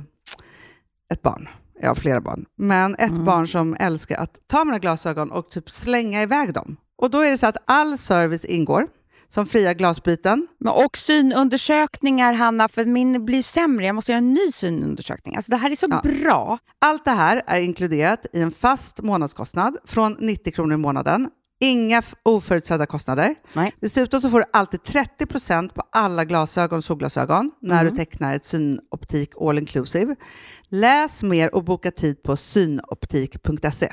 ett barn. Jag har flera barn. Men ett mm. barn som älskar att ta mina glasögon och typ slänga iväg dem. Och då är det så att all service ingår. Som fria glasbyten. Men och synundersökningar, Hanna, för min blir sämre. Jag måste göra en ny synundersökning. Alltså det här är så ja. bra. Allt det här är inkluderat i en fast månadskostnad från nittio kronor i månaden. Inga oförutsedda kostnader. Nej. Dessutom så får du alltid trettio procent på alla glasögon och solglasögon när mm. du tecknar ett Synoptik All Inclusive. Läs mer och boka tid på synoptik punkt se.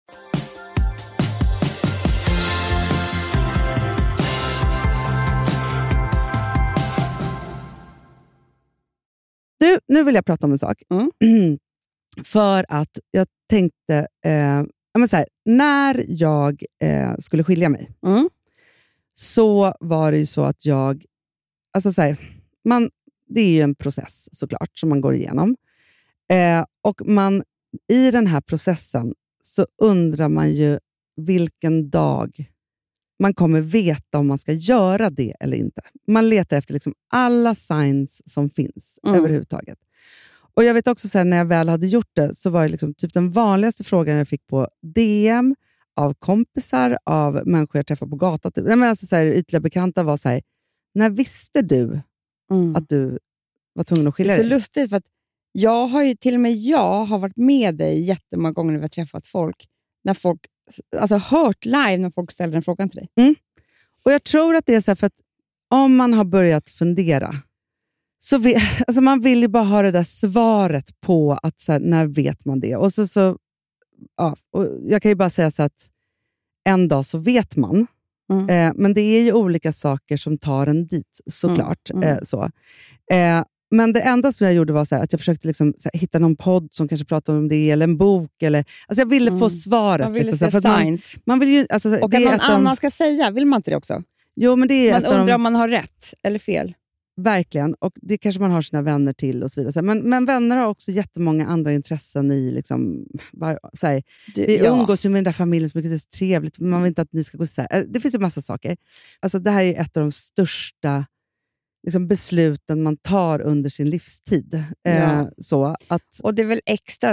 Du, nu vill jag prata om en sak. Mm. För att jag tänkte, eh, men så här, när jag eh, skulle skilja mig mm. så var det ju så att jag, alltså så här, man, det är ju en process såklart som man går igenom. Eh, och man, i den här processen så undrar man ju vilken dag man kommer veta om man ska göra det eller inte. Man letar efter liksom alla signs som finns mm. överhuvudtaget. Och jag vet också så här, när jag väl hade gjort det så var det liksom typ den vanligaste frågan jag fick på D M av kompisar, av människor jag träffade på gatan. Typ. Nej, men alltså så här, ytliga bekanta var så här, när visste du mm. att du var tvungen att skilja dig? Det är så lustigt för att jag har ju, till och med jag har varit med dig jättemånga gånger när vi har träffat folk. När folk, alltså hört live när folk ställer en frågan till dig. Mm. Och jag tror att det är så här för att om man har börjat fundera så vi, alltså man vill ju bara ha det där svaret på att så här, när vet man det. Och så, så ja, och jag kan ju bara säga så att en dag så vet man. Mm. Eh, men det är ju olika saker som tar en dit, såklart. Mm. Mm. Eh, så. Eh, men det enda som jag gjorde var så här, att jag försökte liksom, så här, hitta någon podd som kanske pratar om det, eller en bok. Eller, alltså jag ville mm. få svaret. Man ville liksom, se så här, signs. Man, man vill ju, alltså, och det att någon är annan de, ska säga, vill man inte det också? Jo, men det är man undrar de, om man har rätt eller fel. Verkligen, och det kanske man har sina vänner till och så vidare. Men, men vänner har också jättemånga andra intressen i liksom, bara, så här, du, vi ja. umgås ju med den där familjen så mycket, det är så trevligt, man vill inte att ni ska gå så här. Det finns ju massa saker. Alltså, det här är ett av de största liksom, besluten man tar under sin livstid. Ja. Eh, så att, och det är väl extra då,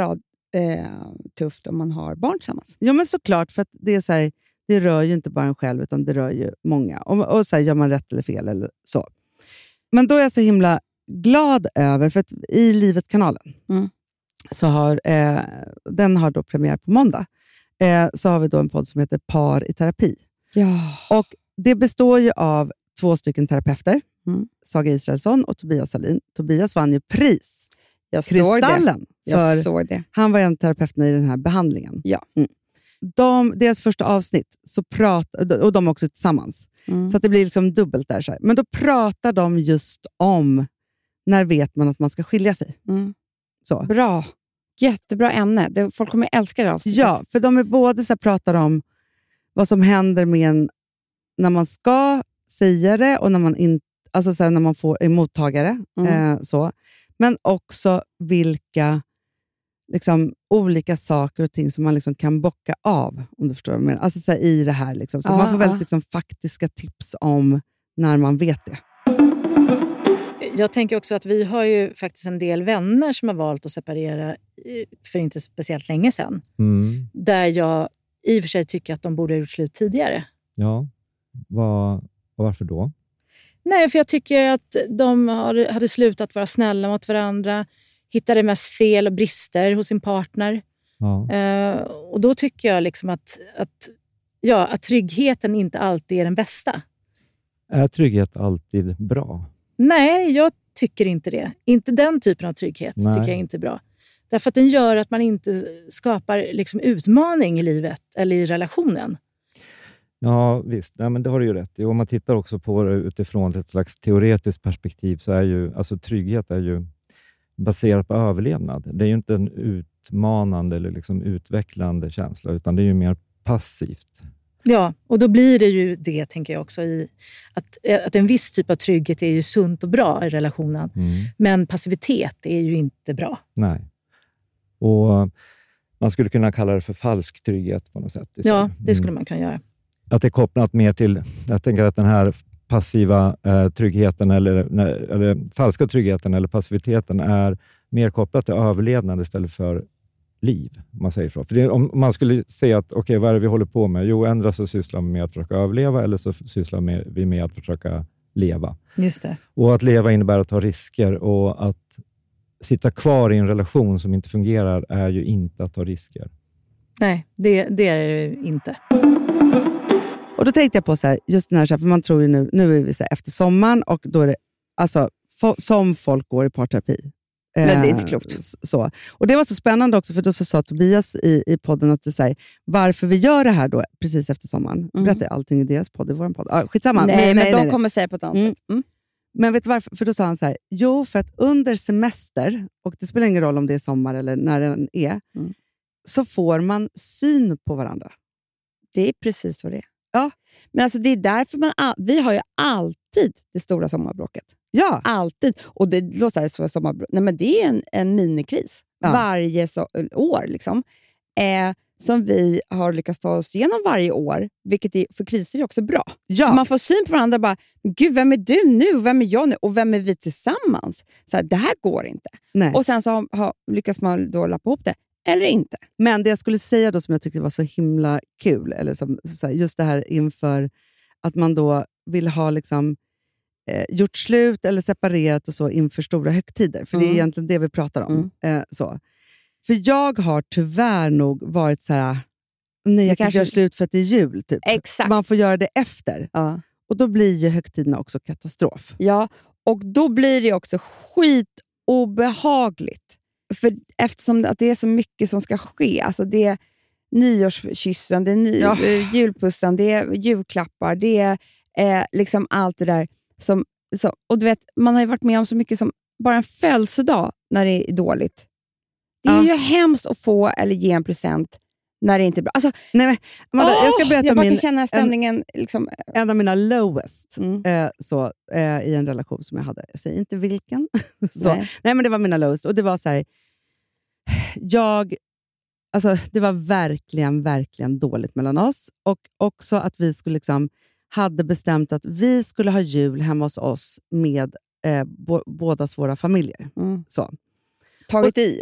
eh, tufft om man har barn tillsammans. Ja, men såklart, för att det är så här, det rör ju inte bara en själv, utan det rör ju många. Och, och så här, gör man rätt eller fel eller så. Men då är jag så himla glad över, för att i Livet-kanalen Mm. så har, eh, den har då premiär på måndag. Eh, så har vi då en podd som heter Par i terapi. Ja. Och det består ju av två stycken terapeuter. Mm. Saga Israelsson och Tobias Salin. Tobias vann ju pris. Jag såg det. Kristallen. Jag För såg det. han var en terapeut i den här behandlingen. Ja. Mm. De, deras första avsnitt, så pratar, och de är också tillsammans. Mm. Så att det blir liksom dubbelt där. Så här. Men då pratar de just om när vet man att man ska skilja sig. Mm. Så. Bra. Jättebra ämne. Det, folk kommer älska det avsnittet. Ja, för de är både så här, pratar om vad som händer med en när man ska säga det och när man, in, alltså så här, när man får, är mottagare. Mm. Eh, så. Men också vilka liksom, olika saker och ting som man liksom kan bocka av, om du förstår vad jag menar. Alltså så här, i det här. Liksom. Så Ja, man får väldigt ja. liksom, faktiska tips om när man vet det. Jag tänker också att vi har ju faktiskt en del vänner som har valt att separera för inte speciellt länge sedan. Mm. Där jag i och för sig tycker att de borde ha gjort slut tidigare. Ja, Vad, varför då? Nej, för jag tycker att de har, hade slutat vara snälla mot varandra. Hittade mest fel och brister hos sin partner. Ja. Uh, och då tycker jag liksom att, att, ja, att tryggheten inte alltid är den bästa. Är trygghet alltid bra? Nej, jag tycker inte det. Inte den typen av trygghet Nej. tycker jag inte är bra. Därför att den gör att man inte skapar liksom utmaning i livet eller i relationen. Ja, visst. Ja, men det har du ju rätt i. Om man tittar också på det utifrån ett slags teoretiskt perspektiv så är ju alltså trygghet är ju baserat på överlevnad. Det är ju inte en utmanande eller liksom utvecklande känsla, utan det är ju mer passivt. Ja, och då blir det ju det, tänker jag också, i att, att en viss typ av trygghet är ju sunt och bra i relationen. Mm. Men passivitet är ju inte bra. Nej. Och man skulle kunna kalla det för falsk trygghet på något sätt. Ja, det skulle Mm. man kunna göra. Att det är kopplat mer till, jag tänker att den här passiva eh, tryggheten eller, eller falska tryggheten eller passiviteten är mer kopplat till överlevnad istället för liv, om man säger så. För det, om man skulle säga att okej, okay, vad är det vi håller på med? Jo, ändra så sysslar vi med att försöka överleva eller så sysslar med, vi med att försöka leva. Just det. Och att leva innebär att ta risker, och att sitta kvar i en relation som inte fungerar är ju inte att ta risker. Nej, det, det är det inte. Och då tänkte jag på så här, just den här, för man tror ju nu, nu är vi så här, efter sommaren och då är det, alltså fo, som folk går i parterapi. Men det är inte Eh, klokt. Så. Och det var så spännande också, för då så sa Tobias i, i podden att det så här, varför vi gör det här då precis efter sommaren. Mm. Berätta allting i deras podd, i vår podd. Ah, skitsamma. Nej, nej, men nej, de nej. kommer säga på ett annat Mm. sätt. Mm. Men vet du varför? För då sa han så här, jo, för att under semester, och det spelar ingen roll om det är sommar eller när den är, Mm. så får man syn på varandra. Det är precis så det är. Ja. Men alltså det är därför man... All, vi har ju alltid det stora sommarbråket. Ja. Alltid. Och det låter så sommarbråk. Nej, men det är en, en minikris. Ja. Varje så, år liksom. Eh, som vi har lyckats ta oss igenom varje år. Vilket är, för kriser är också bra. Ja. Så man får syn på varandra och bara, gud, vem är du nu? Vem är jag nu? Och vem är vi tillsammans? Så här, det här går inte. Nej. Och sen så har, har, lyckas man då lappa ihop det. Eller inte. Men det jag skulle säga då, som jag tyckte var så himla kul, eller som, så här, just det här inför att man då vill ha liksom, eh, gjort slut eller separerat och så inför stora högtider. För det är Mm. egentligen det vi pratar om. Eh, så. För jag har tyvärr nog varit så här, nej, jag kan kanske- göra slut för att det är jul. Typ. Exakt. Man får göra det efter. Ja. Och då blir ju högtiderna också katastrof. Ja, och då blir det också skitobehagligt. För eftersom att det är så mycket som ska ske. Alltså det är nyårskyssen, det är ny, Ja. eh, julpussen, det är julklappar, det är eh, liksom allt det där. Som, så, och du vet, man har ju varit med om så mycket som bara en födelsedag när det är dåligt. Det är Ja. ju hemskt att få eller ge en present när det inte är bra. Alltså, Nej, men, Amanda, jag ska åh, berätta jag bara min, kan känna stämningen. Liksom, en av mina lowest Mm. eh, så, eh, i en relation som jag hade. Jag säger inte vilken. så. Nej. Nej, men det var mina lowest. Och det var så här, jag, alltså, det var verkligen, verkligen dåligt mellan oss. Och också att vi skulle liksom, hade bestämt att vi skulle ha jul hemma hos oss med eh, bo, bådas våra familjer. mm. Så. Tagit i alltså.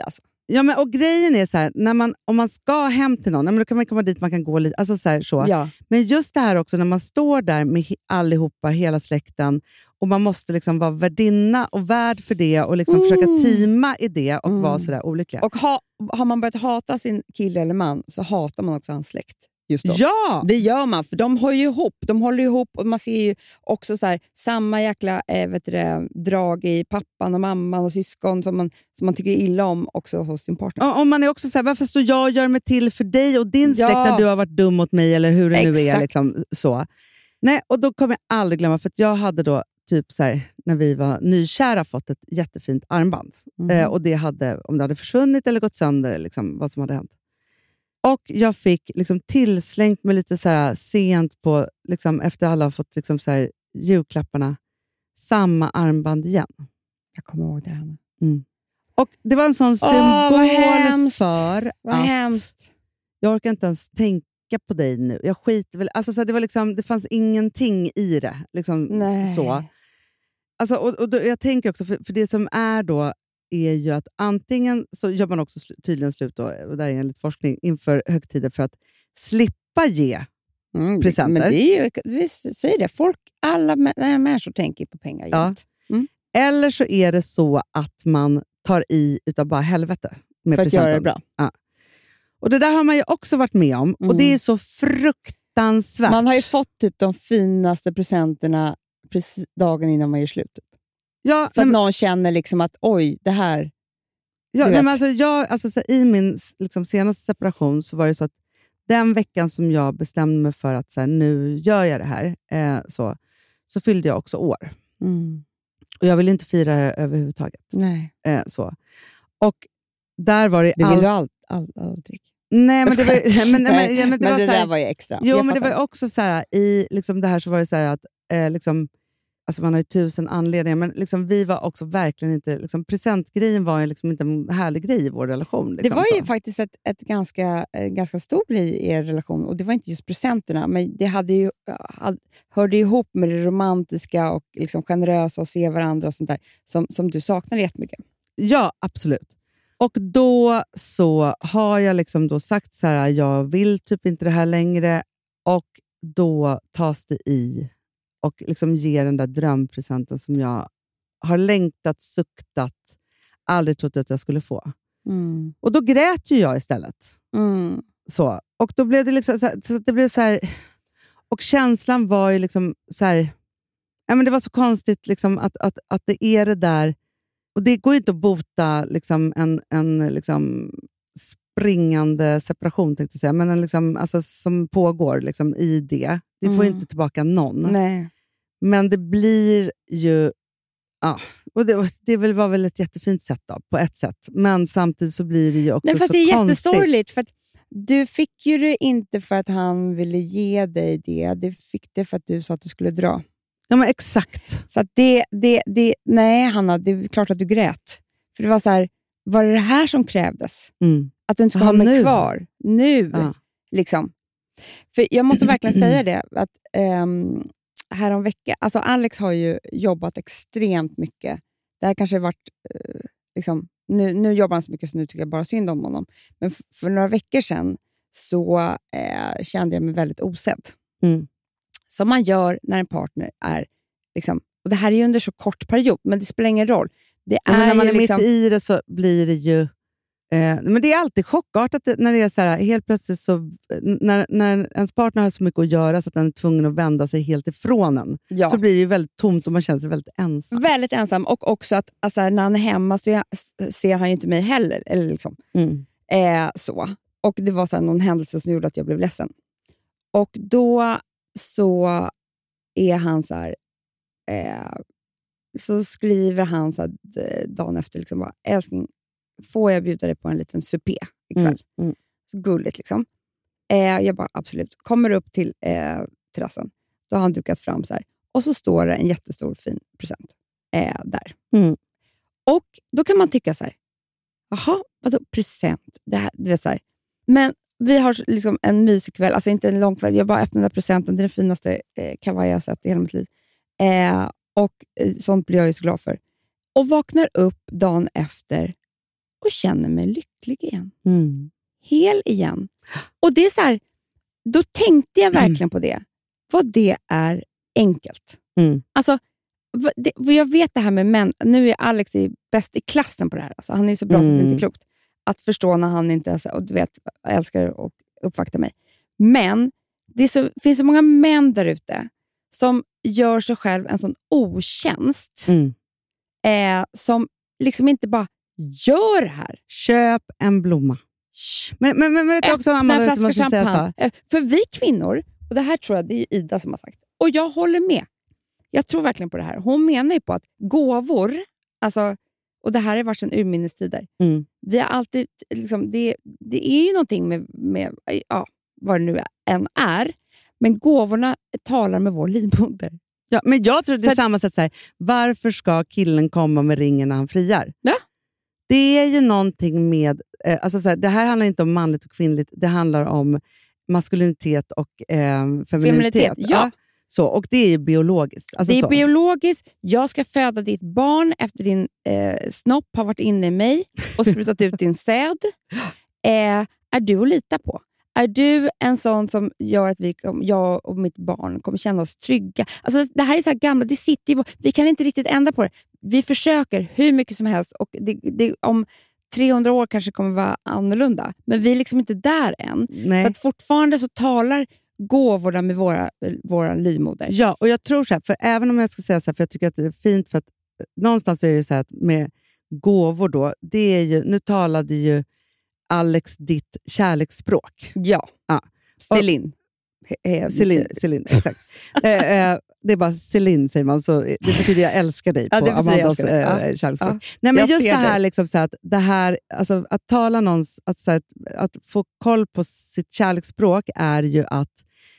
Ja, men och grejen är så här, när man, om man ska hem till någon, men då kan man komma dit, man kan gå lite, alltså så här, så. Ja. Men just det här också, när man står där med he- allihopa, hela släkten, och man måste liksom vara värdinna och värd för det och liksom Mm. försöka teama i det och Mm. vara sådär olyckliga. Och ha, har man börjat hata sin kille eller man så hatar man också hans släkt. Just då. Ja! Det gör man, för de håller ju ihop. De håller ihop och man ser ju också så här, samma jäkla eh, vet du det, drag i pappan och mamman och syskon som man, som man tycker illa om också hos sin partner. Och, och man är också så här, varför står jag och gör mig till för dig och din Ja. släkt när du har varit dum mot mig eller hur det nu är. Exakt. Liksom, så. Nej, och då kommer jag aldrig glömma, för att jag hade då typ så här, när vi var nykära fått ett jättefint armband. Mhm. Eh, och det hade, om det hade försvunnit eller gått sönder, liksom, vad som hade hänt. Och jag fick liksom tillslängt mig lite så här sent på, liksom, efter alla har fått liksom så här, julklapparna, samma armband igen. Jag kommer ihåg det, Hanna. Mm. Och det var en sån symbol vad hemskt. för Vad att hemskt. jag orkar inte ens tänka på dig nu. Jag skiter väl, alltså, så här, det, var liksom, det fanns ingenting i det. Liksom, Nej. så. Alltså, och, och då, jag tänker också, för, för det som är då är ju att antingen så gör man också sl- tydligen slut då, och där är enligt forskning, inför högtider för att slippa ge Mm, presenter. Men det är ju, vi säger det, folk, alla mä- nej, människor tänker på pengar Ja. jämt. Mm. Eller så är det så att man tar i utav bara helvete med För att presenten. göra det bra. Ja. Och det där har man ju också varit med om. Mm. Och det är så fruktansvärt. Man har ju fått typ de finaste presenterna precis dagen innan man gör slut. Typ. ja, För att men, någon känner liksom att oj, det här... ja, du nej, vet. men alltså, jag, alltså, så, i min liksom, senaste separation så var det så att den veckan som jag bestämde mig för att så här, nu gör jag det här, eh, så, så fyllde jag också år. Mm. Och jag ville inte fira det överhuvudtaget. Nej, Eh, så. Och där var det... det all- vill du all, all, aldrig. Nej, men det var, men, Nej, men, ja, men det men var det så här, där var ju extra. Jo, Jag men det fattar. var också så här, i liksom det här så var det så här att eh, liksom, alltså man har ju tusen anledningar, men liksom, vi var också verkligen inte, liksom, presentgrejen var ju liksom inte en härlig grej i vår relation. Liksom, Det var ju så. faktiskt ett, ett ganska, eh, ganska stor grej i er relation. Och det var inte just presenterna, men det hade ju, hade, hörde ihop med det romantiska och liksom generösa och se varandra och sånt där som, som du saknade jättemycket. Ja, absolut. Och då så har jag liksom då sagt så här, jag vill typ inte det här längre, och då tas det i och liksom ger den där drömpresenten som jag har längtat, suktat, aldrig trott att jag skulle få. Mm. Och då grät ju jag istället. Mm. Så. Och då blev det liksom så, här, så att det blev så här, och känslan var ju liksom så här, ja, men det var så konstigt liksom att, att, att det är det där, och det går ju inte att bota liksom en, en liksom springande separation, tänkte jag säga, men en liksom, alltså, som pågår liksom i det. Det får ju Mm. inte tillbaka någon. Nej. Men det blir ju, ja, och det, det väl var väl ett jättefint sätt då, på ett sätt. Men samtidigt så blir det ju också Nej, fast så det är konstigt. jättesorgligt. För att du fick ju det inte för att han ville ge dig det. Det fick det för att du sa att du skulle dra. Ja, men exakt. Så att det, det, det, nej, Hanna, det är klart att du grät. För det var så här, var det det här som krävdes? Mm. Att du inte ska Ja, ha mig nu. kvar. Nu. Ja. Liksom. För jag måste verkligen säga det. Att um, här om veckan, alltså Alex har ju jobbat extremt mycket. Det här kanske har varit... Uh, liksom, nu, nu jobbar han så mycket så nu tycker jag bara synd om honom. Men f- för några veckor sedan så uh, kände jag mig väldigt osedd. Mm. Som man gör när en partner är... Liksom, och det här är ju under så kort period, men det spelar ingen roll. Det Ja, är men när man ju är liksom, mitt i det så blir det ju... Eh, men det är alltid chockartat det- när det är så här, helt plötsligt så... När, när ens partner har så mycket att göra så att den är tvungen att vända sig helt ifrån en, ja. så blir det ju väldigt tomt och man känner sig väldigt ensam. Väldigt ensam, och också att alltså, när han är hemma så jag, ser han ju inte mig heller. Eller liksom, Mm. eh, så. Och det var så här, någon händelse som gjorde att jag blev ledsen. Och då så är han så här, eh, så skriver han så här, d- dagen efter, liksom bara, älskling, får jag bjuda dig på en liten supé ikväll? Mm. Mm. Så gulligt liksom. Eh, jag bara, absolut. Kommer upp till eh, terrassen. Då har han dukat fram så här. Och så står det en jättestor fin present eh, där. Mm. Och då kan man tycka så här, jaha, vadå present? Det här, du vet så här. Men vi har liksom en mysig kväll, alltså inte en lång kväll. Jag bara öppnade presenten, det är den finaste eh, kavaj jag har sett i hela mitt liv. Eh, och eh, sånt blir jag ju så glad för. Och vaknar upp dagen efter och känner mig lycklig igen. Mm. Hel igen. Och det är så här, då tänkte jag verkligen mm. på det. Vad det är enkelt. Mm. Alltså, det, jag vet det här med män. Nu är Alex är bäst i klassen på det här. Alltså, han är så bra mm. så det är inte klokt. Att förstå när han inte är, och du vet, älskar att uppvakta mig. Men det så, finns så många män där ute som gör sig själv en sån otjänst. Mm. Eh, som liksom inte bara gör det här. Köp en blomma. Men, men, men vet du också, Amanda, en flaska champagne. Säga så. För vi kvinnor, och det här tror jag det är Ida som har sagt, och jag håller med. Jag tror verkligen på det här. Hon menar ju på att gåvor, alltså, och det här har varit sedan urminnestider. Mm. Vi har alltid, liksom, det, det är ju någonting med, med ja, vad det nu än är, men gåvorna talar med vår livmoder. Ja, men jag tror det är samma sätt så här, varför ska killen komma med ringen när han friar? Ja. Det är ju någonting med, eh, alltså så här, det här handlar inte om manligt och kvinnligt, det handlar om maskulinitet och eh, femininitet. Feminitet, ja. ja. Så, och det är ju biologiskt. Alltså det är så. biologiskt. Jag ska föda ditt barn efter din eh, snopp har varit inne i mig och sprutat ut din säd. Eh, är du att lita på? Är du en sån som gör att vi, jag och mitt barn kommer känna oss trygga? Alltså, det här är så här gamla, det sitter ju, vi kan inte riktigt ändra på det. Vi försöker hur mycket som helst och det, det, om trehundra år kanske kommer vara annorlunda. Men vi är liksom inte där än. Nej. Så att fortfarande så talar gåvorna med våra, våra livmoder. Ja, och jag tror så här, för även om jag ska säga så här, för jag tycker att det är fint, för att någonstans är det så här att med gåvor då, det är ju, nu talade ju Alex ditt kärleksspråk. Ja, ja. Céline. Céline, Céline, exakt. eh, eh, det är bara Céline säger man, så det betyder jag älskar dig på ja, Amandas eh, ja. kärleksspråk. Ja. Nej, men jag just det här, det. liksom, så att, det här alltså, att tala någons, att, så här, att få koll på sitt kärleksspråk är ju att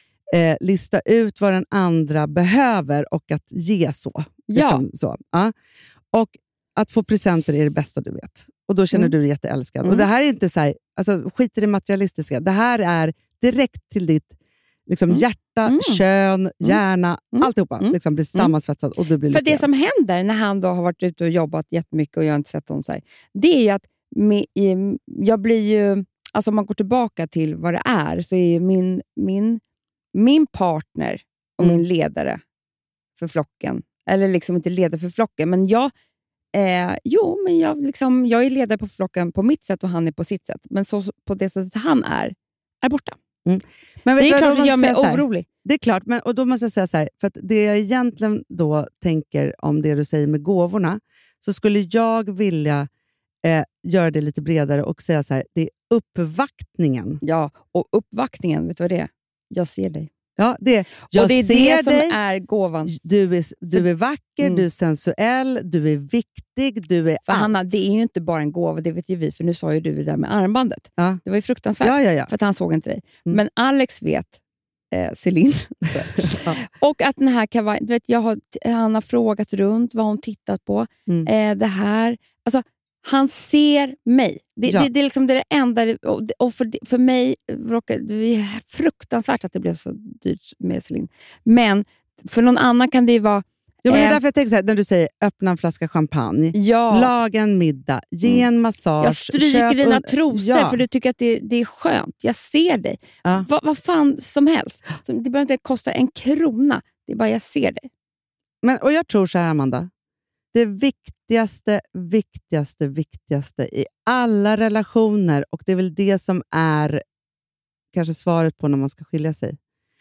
eh, lista ut vad den andra behöver och att ge så. Ja. Liksom, så. Ja. Och att få presenter är det bästa du vet. Och då känner mm. du dig jätteälskad. Mm. Och det här är inte så här, alltså, skit i det materialistiska. Det här är direkt till ditt liksom, mm. hjärta, mm. kön, hjärna, mm. alltihopa mm. liksom, blir sammansvetsat och du blir För lycklig. det som händer när han då har varit ute och jobbat jättemycket och jag har inte sett honom så här, det är ju att med, jag blir ju, alltså om man går tillbaka till vad det är, så är ju min, min, min partner och mm. min ledare för flocken, eller liksom inte ledare för flocken, men jag Eh, jo, men jag, liksom, jag är ledare på flocken på mitt sätt och han är på sitt sätt. Men så, på det sättet han är, är borta. Mm. Men det är klart att det gör mig här, orolig. Det är klart, men, och då måste jag säga så här, för att det jag egentligen då tänker om det du säger med gåvorna, så skulle jag vilja eh, göra det lite bredare och säga så här, det är uppvaktningen. Ja, och uppvaktningen, vet du vad det är? Jag ser dig. Ja, det, jag och det är ser det som dig. är gåvan. Du är, du är vacker, mm. du är sensuell, du är viktig, du är för allt. Hanna, det är ju inte bara en gåva, det vet ju vi, för nu sa ju du det där med armbandet. Ja. Det var ju fruktansvärt, ja, ja, ja. för att han såg inte dig. Mm. Men Alex vet, eh, Céline, ja. och att den här kavajen, du vet, jag har, han har frågat runt vad hon tittat på. Mm. Eh, det här, alltså han ser mig. Det, ja. det, det, är liksom det, är det enda. Och för, för mig det är fruktansvärt att det blev så dyrt med Céline. Men för någon annan kan det ju vara... Jo, men det är eh, därför jag tänker så här, när du säger öppna en flaska champagne, ja. laga en middag, ge en massage. Jag stryker dina un- trosor ja. för du tycker att det, det är skönt. Jag ser dig. Ja. Va, vad fan som helst. Det behöver inte kosta en krona. Det är bara jag ser dig. Men, och jag tror så här, Amanda. Det viktigaste, viktigaste, viktigaste i alla relationer, och det är väl det som är kanske svaret på när man ska skilja sig.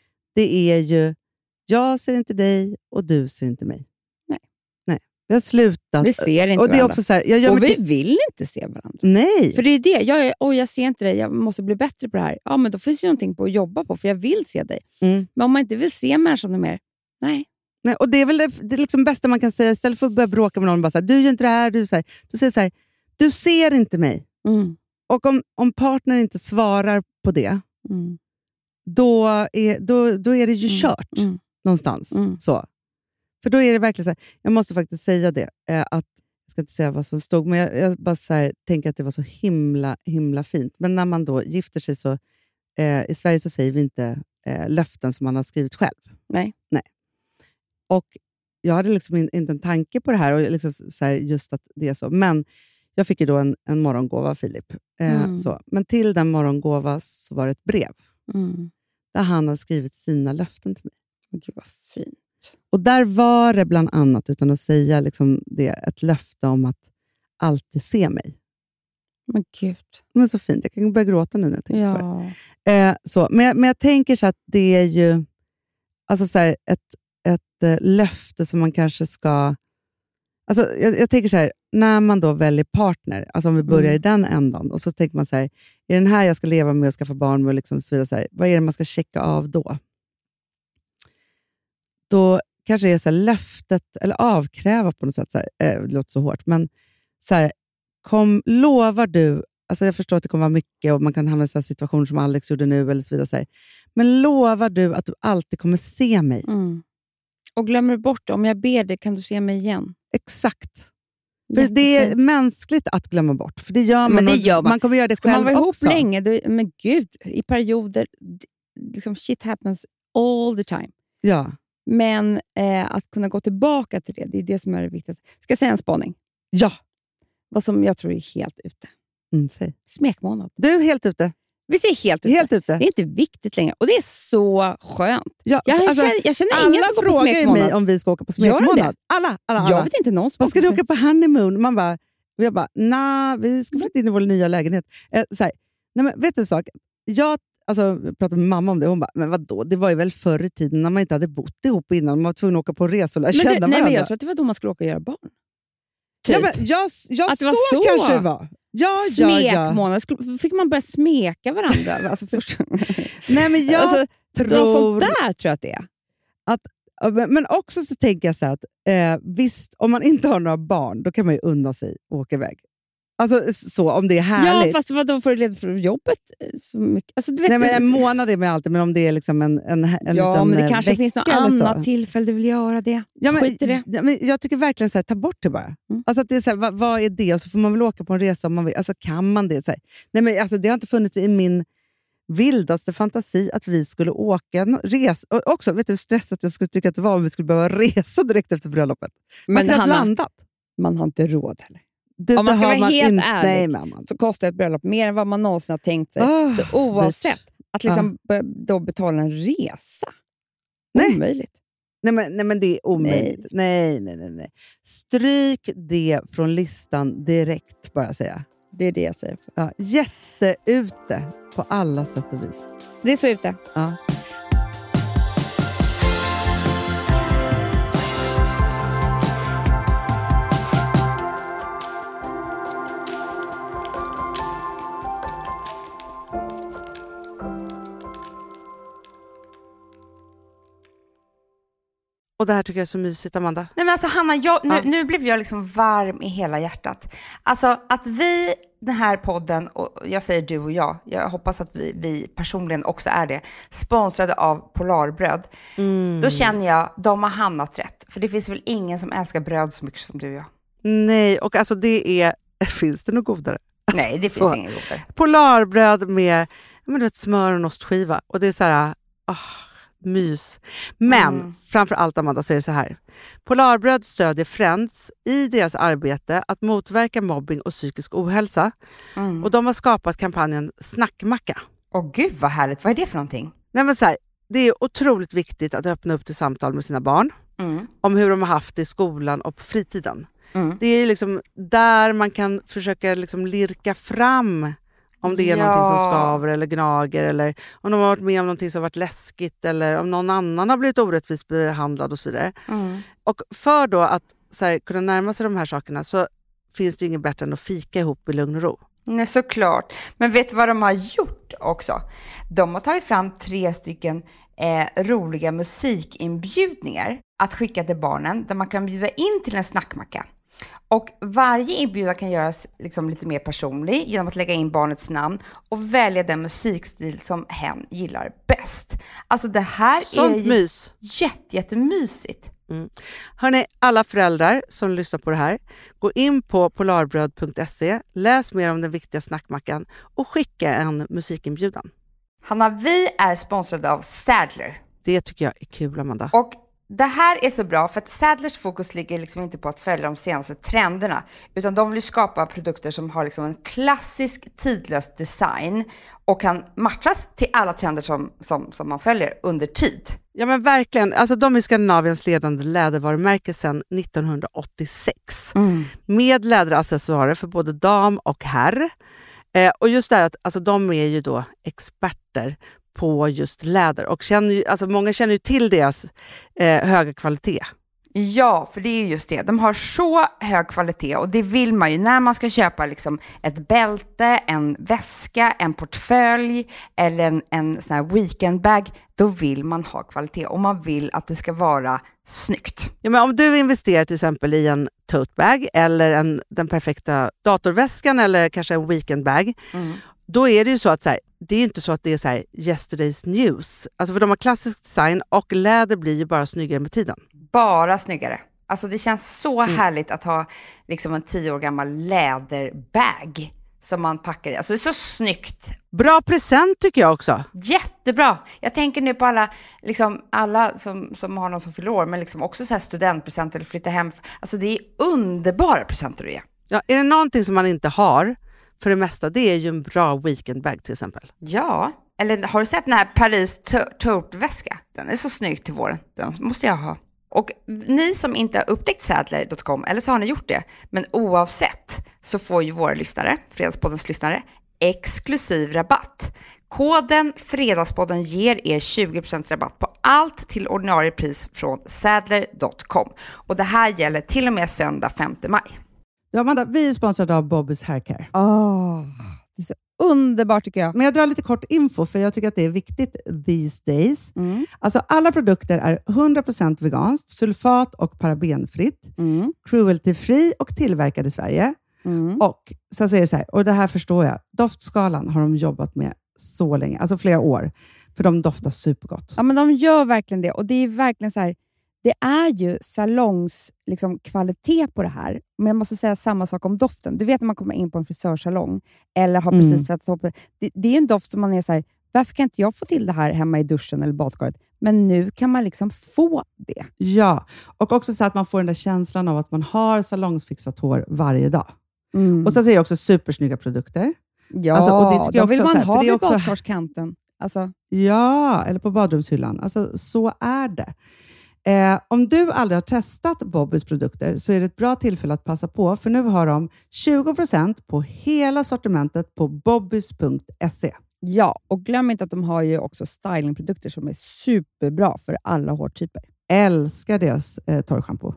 Det är ju, jag ser inte dig och du ser inte mig. Nej. Nej. Vi har slutat. Vi ser inte och det är varandra. också så här, jag gör och vi till... vill inte se varandra. Nej. För det är det. Jag, är, oh, jag ser inte dig, jag måste bli bättre på det här. Ja, men då finns ju någonting på att jobba på, för jag vill se dig. Mm. Men om man inte vill se människan mer, nej. Nej, och det är väl det, det är liksom bästa man kan säga, istället för att börja bråka med någon och bara så här, du gör inte det här, du, så här, du säger så här, du ser inte mig. Mm. Och om, om partnern inte svarar på det, mm. då, är, då, då är det ju kört mm. någonstans. Mm. Så. För då är det verkligen så här, jag måste faktiskt säga det, eh, att jag ska inte säga vad som stod, men jag, jag bara så här, tänker att det var så himla, himla fint. Men när man då gifter sig så, eh, i Sverige så säger vi inte eh, löften som man har skrivit själv. Nej. Nej. Och jag hade liksom in, inte en tanke på det här, och liksom så här, just att det är så. Men Jag fick ju då en, en morgongåva av Filip. Eh, Mm. så. Men till den morgongåva så var det ett brev. Mm. Där han har skrivit sina löften till mig. Men gud vad fint. Och där var det bland annat, utan att säga liksom det, ett löfte om att alltid se mig. Men gud. Men så fint, jag kan börja gråta nu när jag tänker på det. Ja. Eh, så. Men, jag, men jag tänker så att det är ju alltså så här, ett, ett eh, löfte som man kanske ska... Alltså, jag, jag tänker så här, när man då väljer partner, alltså om vi börjar Mm. i den ändan, och så tänker man så här, är den här jag ska leva med och skaffa barn med och liksom så vidare, så här, vad är det man ska checka av då? Då kanske det är så här, löftet, eller avkräva på något sätt, så här, eh, det låter så hårt, men så här, kom, lovar du, alltså jag förstår att det kommer vara mycket och man kan hamna i så här situationer som Alex gjorde nu eller så vidare, så här, men lovar du att du alltid kommer se mig? Mm. Och glömmer du bort det, om jag ber dig kan du se mig igen. Exakt. För det är Jättefint. mänskligt att glömma bort. För det gör man. Men det och gör man. man kommer göra det Ska själv man vara ihop också. länge, då, men gud, i perioder, d- liksom shit happens all the time. Ja. Men eh, att kunna gå tillbaka till det, det är det som är det viktigaste. Ska jag säga en spaning? Ja. Vad som jag tror är helt ute. Mm, säg. Smekmånad. Du är helt ute. Vi ser helt ute. Helt ute. Det är inte viktigt längre. Och det är så skönt. Ja, Jag, alltså, känner, jag känner alla ingen som går på frågar ju smekmånad. mig om vi ska åka på Gör de det? smekmånad. Alla, alla, alla. Jag vet inte någon som Vad ska åker du på åka på honeymoon? Man bara, och jag bara, nej, vi ska flytta in i vår nya lägenhet. Eh, så här, nej, men vet du en sak? Jag alltså, pratade med mamma om det. Hon bara, men vadå? Det var ju väl förr i tiden när man inte hade bott ihop innan. Man var tvungen att åka på resor och lära men känna det, varandra. nej, men jag tror att det var då man skulle åka och göra barn. Typ. Ja, men jag, jag Att det var så, så. kanske det var. Ja, ja, ja. Smekmånad. Skulle- Fick man börja smeka varandra? Alltså, först. Nej, men jag alltså, tror... Något sånt där tror jag att det är. Ja, men- Men också så tänker jag så här att eh, visst, om man inte har några barn, då kan man ju unna sig att åka iväg. Alltså så, om det är härligt. Ja, fast vadå, får du leda för jobbet? Så mycket? Alltså, du vet, Nej, men en du- månad är man alltid, men om det är liksom en, en, en ja, liten men det eh, kanske vecka finns något eller så. annat tillfälle du vill göra det. Ja, men, Skit i det. Ja, men jag tycker verkligen så här, ta bort det bara. Mm. Alltså att det är så här, vad, vad är det? Och så får man väl åka på en resa om man vill. Alltså kan man det? Så här. Nej, men alltså, det har inte funnits i min vildaste fantasi att vi skulle åka en resa. Och också, vet du hur stressat jag skulle tycka att det var om vi skulle behöva resa direkt efter bröllopet. Man Men har Hanna, landat. man har inte råd heller. Du, Om man det ska har vara man helt inte, ärlig, nej, mamma. så kostar ett bröllop mer än vad man någonsin har tänkt sig. Oh, så oavsett, att liksom Ja. b- då betala en resa. Nej. Omöjligt. Nej men, nej, men det är omöjligt. Nej. Nej, nej, nej. Stryk det från listan direkt, bara säga. Det är det jag säger också. Ja, jätteute på alla sätt och vis. Det är så ute. Ja. Och det här tycker jag är så mysigt, Amanda. Nej men alltså Hanna, jag, nu, Ja. nu blev jag liksom varm i hela hjärtat. Alltså att vi, den här podden, och jag säger du och jag, jag hoppas att vi, vi personligen också är det, sponsrade av Polarbröd. Mm. Då känner jag, de har hamnat rätt. För det finns väl ingen som älskar bröd så mycket som du och jag. Nej, och alltså det är... Finns det något godare? Nej, det finns Så. ingen godare. Polarbröd med men du vet, smör och en ostskiva. Och det är så här... Oh, mys. Men Mm. framför allt, Amanda, så är det så här. Polarbröd stödjer Friends i deras arbete att motverka mobbing och psykisk ohälsa. Mm. Och de har skapat kampanjen Snackmacka. Åh gud vad härligt, vad är det för någonting? Nej, men så här, det är otroligt viktigt att öppna upp till samtal med sina barn. Mm. Om hur de har haft det i skolan och på fritiden. Mm. Det är liksom där man kan försöka liksom lirka fram om det är Ja. någonting som skaver eller gnager, eller om de har varit med om någonting som har varit läskigt, eller om någon annan har blivit orättvist behandlad och så vidare. Mm. Och för då att så här, kunna närma sig de här sakerna så finns det inget bättre än att fika ihop i lugn och ro. Nej, såklart. Men vet du vad de har gjort också? De har tagit fram tre stycken eh, roliga musikinbjudningar att skicka till barnen där man kan bjuda in till en snackmacka. Och varje inbjudan kan göras liksom lite mer personlig genom att lägga in barnets namn och välja den musikstil som hen gillar bäst. Alltså det här Sånt är ju mys. jätte, jättemysigt. Mm. Hörrni, alla föräldrar som lyssnar på det här, gå in på polarbröd punkt se, läs mer om den viktiga snackmackan och skicka en musikinbjudan. Hanna, vi är sponsrade av Sadler. Det tycker jag är kul, Amanda. Och det här är så bra för att Sadlers fokus ligger liksom inte på att följa de senaste trenderna, utan de vill skapa produkter som har liksom en klassisk tidlös design och kan matchas till alla trender som, som, som man följer under tid. Ja men verkligen, alltså de är Skandinaviens ledande lädervarumärke sedan nittonhundraåttiosex. Mm. Med läderaccessoarer för både dam och herr. Eh, och just det här att alltså, de är ju då experter på just läder. Och känner ju, alltså, många känner ju till deras eh, höga kvalitet. Ja, för det är just det. De har så hög kvalitet och det vill man ju när man ska köpa liksom ett bälte, en väska, en portfölj eller en, en sån här weekendbag. Då vill man ha kvalitet och man vill att det ska vara snyggt. Ja, men om du investerar till exempel i en tote bag eller en, den perfekta datorväskan eller kanske en weekendbag, mm. då är det ju så att så här, det är inte så att det är så här yesterday's news. Alltså för de har klassisk design och läder blir ju bara snyggare med tiden. Bara snyggare. Alltså det känns så mm. härligt att ha liksom en tio år gammal läderbag som man packar i. Alltså det är så snyggt. Bra present tycker jag också. Jättebra. Jag tänker nu på alla, liksom, alla som, som har någon som fyller år, men liksom också så här studentpresent eller flytta hem. Alltså det är underbara presenter att ge. Ja, är det någonting som man inte har för det mesta, det är ju en bra weekendbag till exempel. Ja, eller har du sett den här Paris tote-väska? Den är så snygg till våren. Den måste jag ha. Och ni som inte har upptäckt Sadler dot com, eller så har ni gjort det, men oavsett så får ju våra lyssnare, Fredagspoddens lyssnare, exklusiv rabatt. Koden Fredagspodden ger er tjugo procent rabatt på allt till ordinarie pris från Sadler dot com. Och det här gäller till och med söndag femte maj. Ja, Amanda, vi är sponsrade av Bobby's Haircare. Oh, det är så underbart tycker jag. Men jag drar lite kort info för jag tycker att det är viktigt these days. Mm. Alltså alla produkter är hundra procent veganskt, sulfat och parabenfritt, mm. cruelty-free och tillverkad i Sverige. Mm. Och så säger det så här, och det här förstår jag, doftskalan har de jobbat med så länge, alltså flera år, för de doftar supergott. Ja, men de gör verkligen det, och det är verkligen så här, det är ju salongs liksom, kvalitet på det här. Men jag måste säga samma sak om doften. Du vet när man kommer in på en frisörsalong eller har precis mm. tvättat upp. Det, det är en doft som man är så här, varför kan inte jag få till det här hemma i duschen eller badkaret? Men nu kan man liksom få det. Ja, och också så att man får den där känslan av att man har salongsfixat hår varje dag. Mm. Och så säger jag också supersnygga produkter. Ja, alltså, och det tycker jag vill också, man här, ha vid också... badkarskanten. Alltså. Ja, eller på badrumshyllan. Alltså, så är det. Eh, om du aldrig har testat Bobbys produkter så är det ett bra tillfälle att passa på, för nu har de tjugo procent på hela sortimentet på bobbys punkt se. Ja, och glöm inte att de har ju också stylingprodukter som är superbra för alla hårtyper. Älskar deras eh, torrschampo.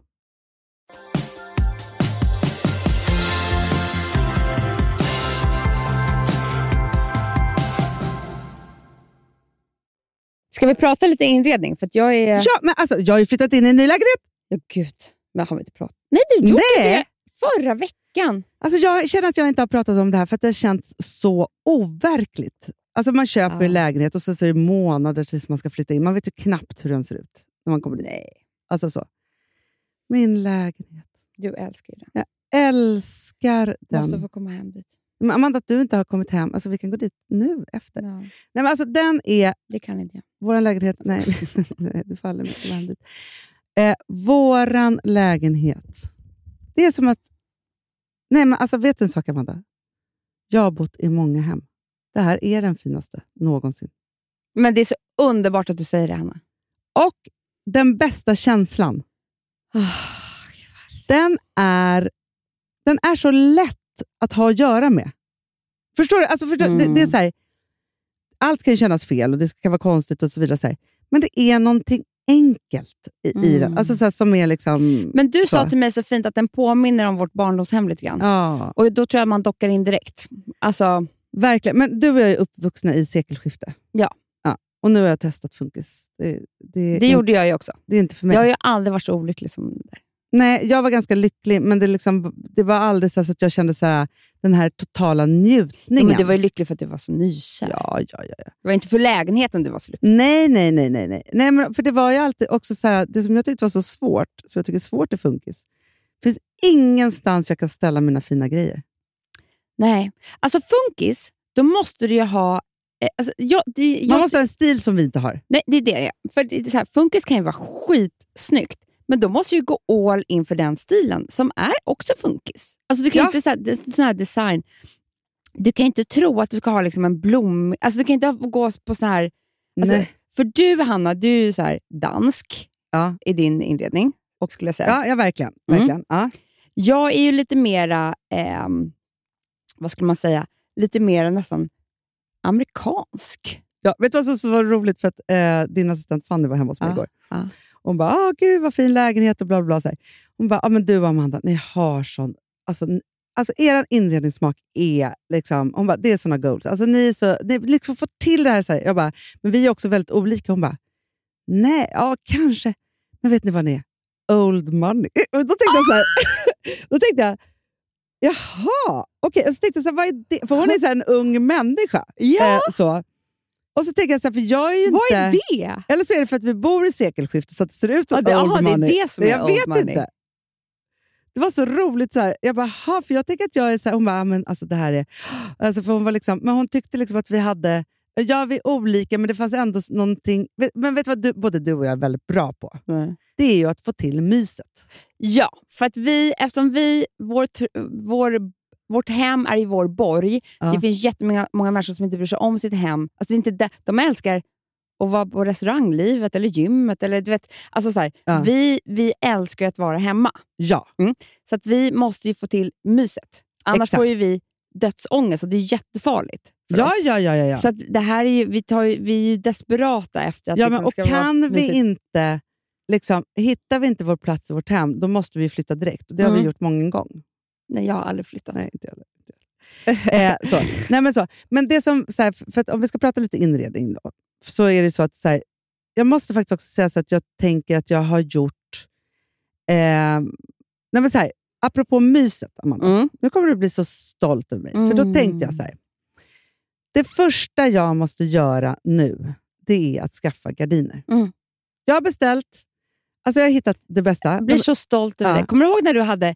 Ska vi prata lite inredning? För att jag är... Ja, men alltså, jag har ju flyttat in i en ny lägenhet. Ja, gud. Men har vi inte pratat? Nej, du gjorde Nej. det förra veckan. Alltså, jag känner att jag inte har pratat om det här för att det känns så overkligt. Alltså, man köper ja. en lägenhet och så, så är det månader tills man ska flytta in. Man vet ju knappt hur den ser ut när man kommer dit. Nej. Alltså så. Min lägenhet. Du älskar den. Jag älskar den. Måste få komma hem dit. Men Amanda, att du inte har kommit hem. Alltså vi kan gå dit nu efter. Ja. Nej, men alltså den är... Det kan inte jag. Våran lägenhet... Nej, nej du faller mycket land dit. Eh, våran lägenhet. Det är som att... Nej, men alltså vet du en sak, Amanda? Jag har bott i många hem. Det här är den finaste någonsin. Men det är så underbart att du säger det, Hanna. Och den bästa känslan. Oh, den är... Den är så lätt att ha att göra med. Förstår du? Alltså, förstår, mm. det, det är så här, allt kan ju kännas fel och det kan vara konstigt och så vidare. Så här. Men det är någonting enkelt i, mm. i den. Alltså, så här, som är liksom, Men du så. sa till mig så fint att den påminner om vårt barndomshem lite grann. Ja. Och då tror jag man dockar in direkt. Alltså... Verkligen. Men du och jag är uppvuxna i sekelskifte. Ja. ja. Och nu har jag testat funkis. Det, det, det är, gjorde jag ju också. Det är inte för mig. Jag har ju aldrig varit så olycklig som det där. Nej, jag var ganska lycklig, men det, liksom, det var aldrig så att jag kände så här, den här totala njutningen. Men du var ju lycklig för att du var så nykär. Ja, ja, ja, ja. Det var inte för lägenheten du var så lycklig. Nej, nej, nej, nej, nej. nej men för det var ju alltid också så här, det som jag tyckte var så svårt, som jag tycker är svårt i funkis. Det finns ingenstans jag kan ställa mina fina grejer. Nej, alltså funkis, då måste du ju ha Alltså, jag, det, jag, Man måste ha en stil som vi inte har. Nej, det är det. För det är så här, funkis kan ju vara skitsnyggt. Men då måste ju gå all in för den stilen som är också funkis. Alltså du kan Ja. inte så här, sån här design. Du kan inte tro att du ska ha liksom en blom. Alltså du kan inte gå på sån här. Alltså, Nej. för du, Hanna, du är ju så här dansk Ja. i din inredning. Och skulle jag säga. Ja, ja, verkligen. Mm. verkligen. Ja. Jag är ju lite mera, ehm, vad skulle man säga, lite mer nästan amerikansk. Ja, vet du vad som så var roligt? För att eh, din assistent Fanny var hemma hos mig Ja, igår. ja. Hon bara, ah, gud vad fin lägenhet och bla bla bla. Så här. Hon bara, ah, men du Amanda, ni har sån... Alltså, n- alltså er inredningssmak är liksom... Hon bara, det är såna goals. Alltså ni är så... Ni liksom får till det här. Så här. Jag bara, men vi är också väldigt olika. Hon bara, nej, ja kanske. Men vet ni vad ni är? Old money. Och då tänkte jag så här... då tänkte jag, jaha, okej. Och så tänkte jag så här, vad är det? För hon är så här en ung människa. Ja. Eh, så. Och så tänker jag så här, för jag är ju Vad inte... är det? Eller så är det för att vi bor i sekelskiftet så att det ser ut som Ja, det- old aha, det är money. det som är jag old vet money. inte. Det var så roligt. Så här. Jag bara, ha, för jag tänker att jag är så här, hon bara, men alltså det här är... Alltså, för hon var liksom, men hon tyckte liksom att vi hade... Ja, vi är olika, men det fanns ändå någonting... Men vet du vad du, både du och jag är väldigt bra på? Nej. Det är ju att få till myset. Ja, för att vi, eftersom vi, vår, tr- vår, vårt hem är i vår borg. Ja. Det finns jättemånga många människor som inte bryr sig om sitt hem. Alltså det är inte det, de älskar att vara på restauranglivet eller gymmet. Eller, du vet, alltså så här, Ja. vi, vi älskar att vara hemma. Ja. Så att vi måste ju få till myset. Annars Exakt. får ju vi dödsångest och det är jättefarligt för Ja, oss. ja, ja, ja, ja. Så att det här är ju, vi, tar ju, vi är ju desperata efter att ja liksom men, och ska vara kan vi mysigt. inte... Liksom, hittar vi inte vår plats i vårt hem, då måste vi flytta direkt. Och det har Mm. vi gjort många gånger. Nej, jag har aldrig flyttat. Nej, inte jag heller. Inte jag heller. eh, så. Nej, men, så. men det som, så här, för att om vi ska prata lite inredning då, så är det så att så här, jag måste faktiskt också säga så att jag tänker att jag har gjort eh, nej, men så här, apropå myset, Amanda. Mm. Nu kommer du bli så stolt över mig. För då Mm. tänkte jag så här, det första jag måste göra nu, det är att skaffa gardiner. Mm. Jag har beställt, alltså jag har hittat det bästa. Jag blir så stolt över Ja. det. Kommer du ihåg när du hade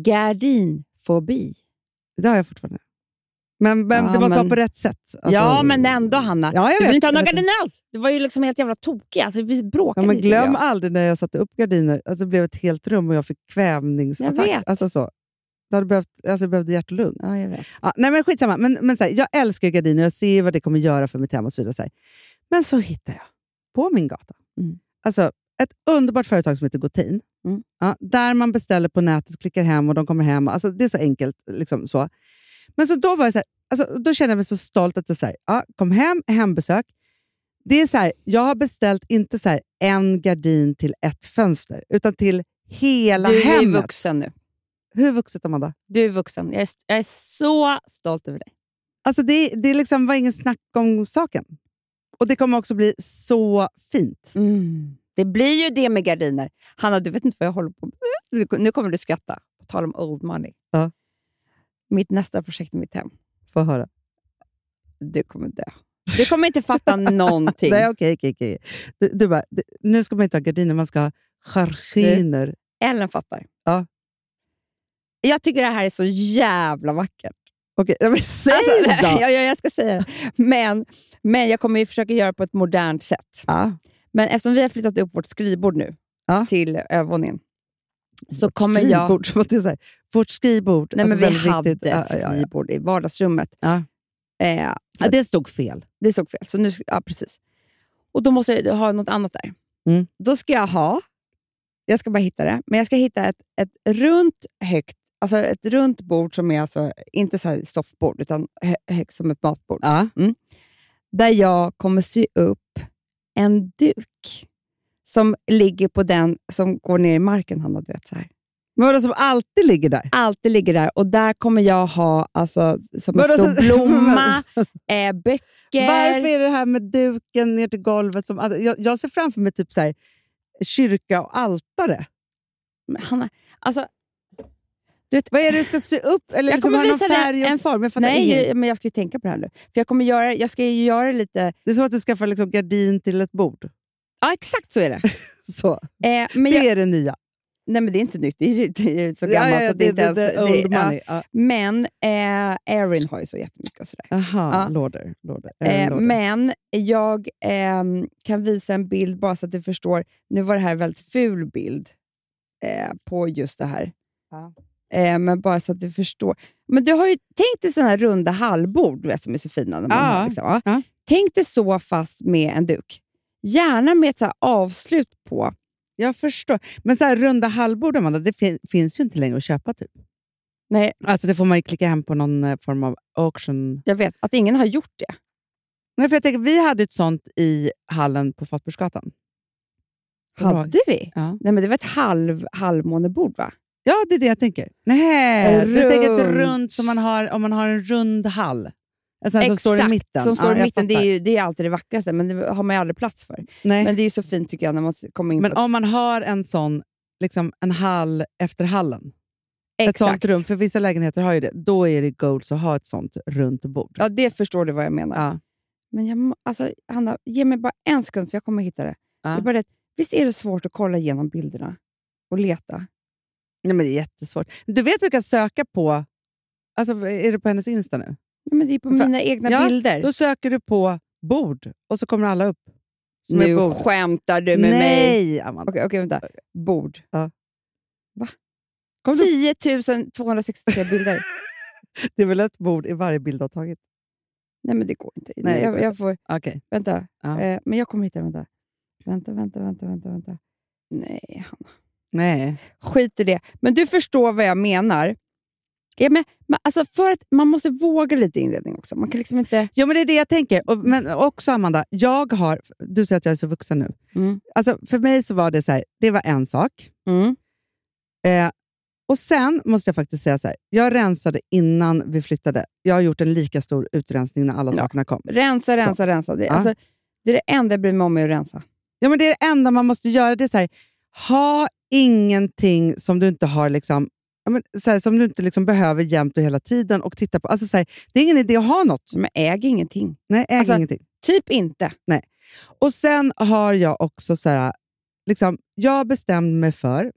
gardinfobi? Det har jag fortfarande. Men, men Ja, det måste men- vara på rätt sätt. Alltså- Ja, men ändå, Hanna. Ja, jag du vet, vill inte ha jag några vet. gardiner alls. Du var ju liksom helt jävla tokig. Alltså, vi bråkade Ja, men lite, glöm jag. aldrig när jag satte upp gardiner. Alltså det blev ett helt rum och jag fick kvävningsattack. Jag vet. Alltså så. Det hade behövt, alltså jag behövde hjärt och lugn. Ja, jag vet. Ja, nej men skitsamma. Men, men så här, jag älskar gardiner. Jag ser vad det kommer göra för mitt hem och så vidare. Så här. Men så hittar jag på min gata Mm. alltså, ett underbart företag som heter Gotin. Mm. Ja, där man beställer på nätet och klickar hem och de kommer hem. Alltså, det är så enkelt. Liksom, så. Men så då var det så här, alltså, då kände jag mig så stolt att jag så här, ja, kom hem, hembesök. Det är så här, jag har beställt inte så här, en gardin till ett fönster, utan till hela Du är hemmet. vuxen nu. Hur vuxet, Amanda? Du är vuxen. Jag är, jag är så stolt över dig. Alltså det, det liksom var ingen snack om saken. Och det kommer också bli så fint. Mm. Det blir ju det med gardiner. Hanna, du vet inte vad jag håller på med. Nu kommer du skratta. På tal om old money. Ja. Mitt nästa projekt i mitt hem. Få höra. Du kommer dö. Du kommer inte fatta någonting. Nej, okej, okej, okej. Du, du bara, du, nu ska man inte ha gardiner, man ska ha gardiner. Ellen fattar. Ja. Jag tycker det här är så jävla vackert. Okej, okay, men säg Alltså, då! ja, ja, jag ska säga det. Men, men jag kommer ju försöka göra på ett modernt sätt. Ja. Men eftersom vi har flyttat upp vårt skrivbord nu Ja. till övervåningen. Så Vårt kommer jag... skrivbord, som att det är så här, vårt skrivbord. Nej, alltså men vi väldigt hade viktigt. ett Ja, ja, ja. skrivbord i vardagsrummet. Ja. Eh, Ja, det stod fel. det stod fel. Så nu, ja, precis. Och då måste jag ha något annat där. Mm. Då ska jag ha... Jag ska bara hitta det. Men jag ska hitta ett, ett runt högt... Alltså ett runt bord som är alltså inte så här soffbord, utan hö, högt som ett matbord. Ja. Mm. Där jag kommer sy upp en duk som ligger på den som går ner i marken, Hanna, du vet så här. Men vadå, som alltid ligger där? Alltid ligger där. Och där kommer jag ha alltså, som en Vadå, stor så- blomma, eh, böcker. Varför är det här med duken ner till golvet? Som, jag, jag ser framför mig typ så här, kyrka och altare. Men Hanna, alltså, Vad är det du ska sy upp? Eller jag liksom kommer har någon visa dig färg och en- form? Jag fattar nej, inget. jag, men jag ska ju tänka på det här nu. För jag kommer göra, jag ska ju göra lite... Det är som att du skaffar liksom gardin till ett bord. Ja, exakt så är det. Så. Eh, men Det jag, är det nya. nej men det är inte nytt, det är, det är så gammalt Ja, ja, så det, det är inte det, ens... det, old det, money. ja. Ja. Men eh, Erin har ju så jättemycket och sådär. Aha, Ja. lorder. lorder. Eh, lorder. men jag eh, kan visa en bild bara så att du förstår. Nu var det här en väldigt ful bild eh, på just det här. Ja. Eh, men bara så att du förstår. Men du har ju tänkt dig sådana här runda halvbord, du vet, som är så fina. När man Ja. har, liksom, ja. Ja. Tänk dig så fast med en duk. Gärna med ett så här avslut på. Jag förstår. Men så här, runda halvbord, Amanda, det fin- finns ju inte längre att köpa typ. Nej, Alltså det får man ju klicka hem på någon eh, form av auction. jag vet att ingen har gjort det. Nej, för jag tänker, vi hade ett sånt i hallen på Fatbursgatan. Kommer du ihåg? Hade vi? Ja. Nej, men det var ett halv, halvmånebord, va? Ja, det är det jag tänker. Nej, Runt. du tänker ett runt som man har om man har en rund hall. En sån här som står i mitten. som står Ja, i jag mitten. Det är, fattar. ju, det är alltid det vackraste, men det har man ju aldrig plats för. Nej. Men det är ju så fint tycker jag när man kommer in Men på om man har en sån, liksom en hall efter hallen. ett... Ett sånt rum, för vissa lägenheter har ju det. Då är det goals att ha ett sånt runt bord. Ja, det förstår du vad jag menar. Ja. Men jag, må- alltså, Hanna, ge mig bara en sekund för jag kommer hitta det. Ja. det är bara det. Visst är det svårt att kolla igenom bilderna och leta? Nej, men det är jättesvårt. Du vet att du kan söka på... Alltså, är det på hennes Insta nu? Ja, men det är på För- mina egna ja, bilder. Då söker du på bord och så kommer alla upp. Som är Nu bord. skämtar du med mig. Nej, Amanda. Okej, okej, vänta. Bord. Ja. Va? Kom du- tio tusen tvåhundrasextiotre bilder. Det är väl ett bord i varje bild du har tagit? Nej, men det går inte. Nej, Nej, det jag, går jag får... Okej. Vänta. Ja. Eh, men jag kommer hitta det. Vänta. Vänta, vänta, vänta, vänta, vänta. Nej, Hanna. Nej. Skit i det. Men du förstår vad jag menar. Ja, men, men, alltså för att man måste våga lite inredning också. Man kan liksom inte... Ja, men det är det jag tänker. Och, men också, Amanda, jag har... Du säger att jag är så vuxen nu. Mm. Alltså, för mig så var det så här, det var en sak. Mm. Eh, och sen måste jag faktiskt säga så här, jag rensade innan vi flyttade. Jag har gjort en lika stor utrensning när alla Ja. sakerna kom. Rensa, rensa, Så. rensa. Det, Ja. alltså, det är det enda jag bryr mig om är att rensa. Ja, men det är det enda man måste göra. Det är så här, ha ingenting som du inte har liksom, ja, men, så här, som du inte liksom behöver jämt och hela tiden och titta på. Alltså, så här, det är ingen idé att ha något. Men äg ingenting. Nej, äg Alltså, ingenting. Typ inte. Och sen har jag också så här, liksom, jag bestämde mig för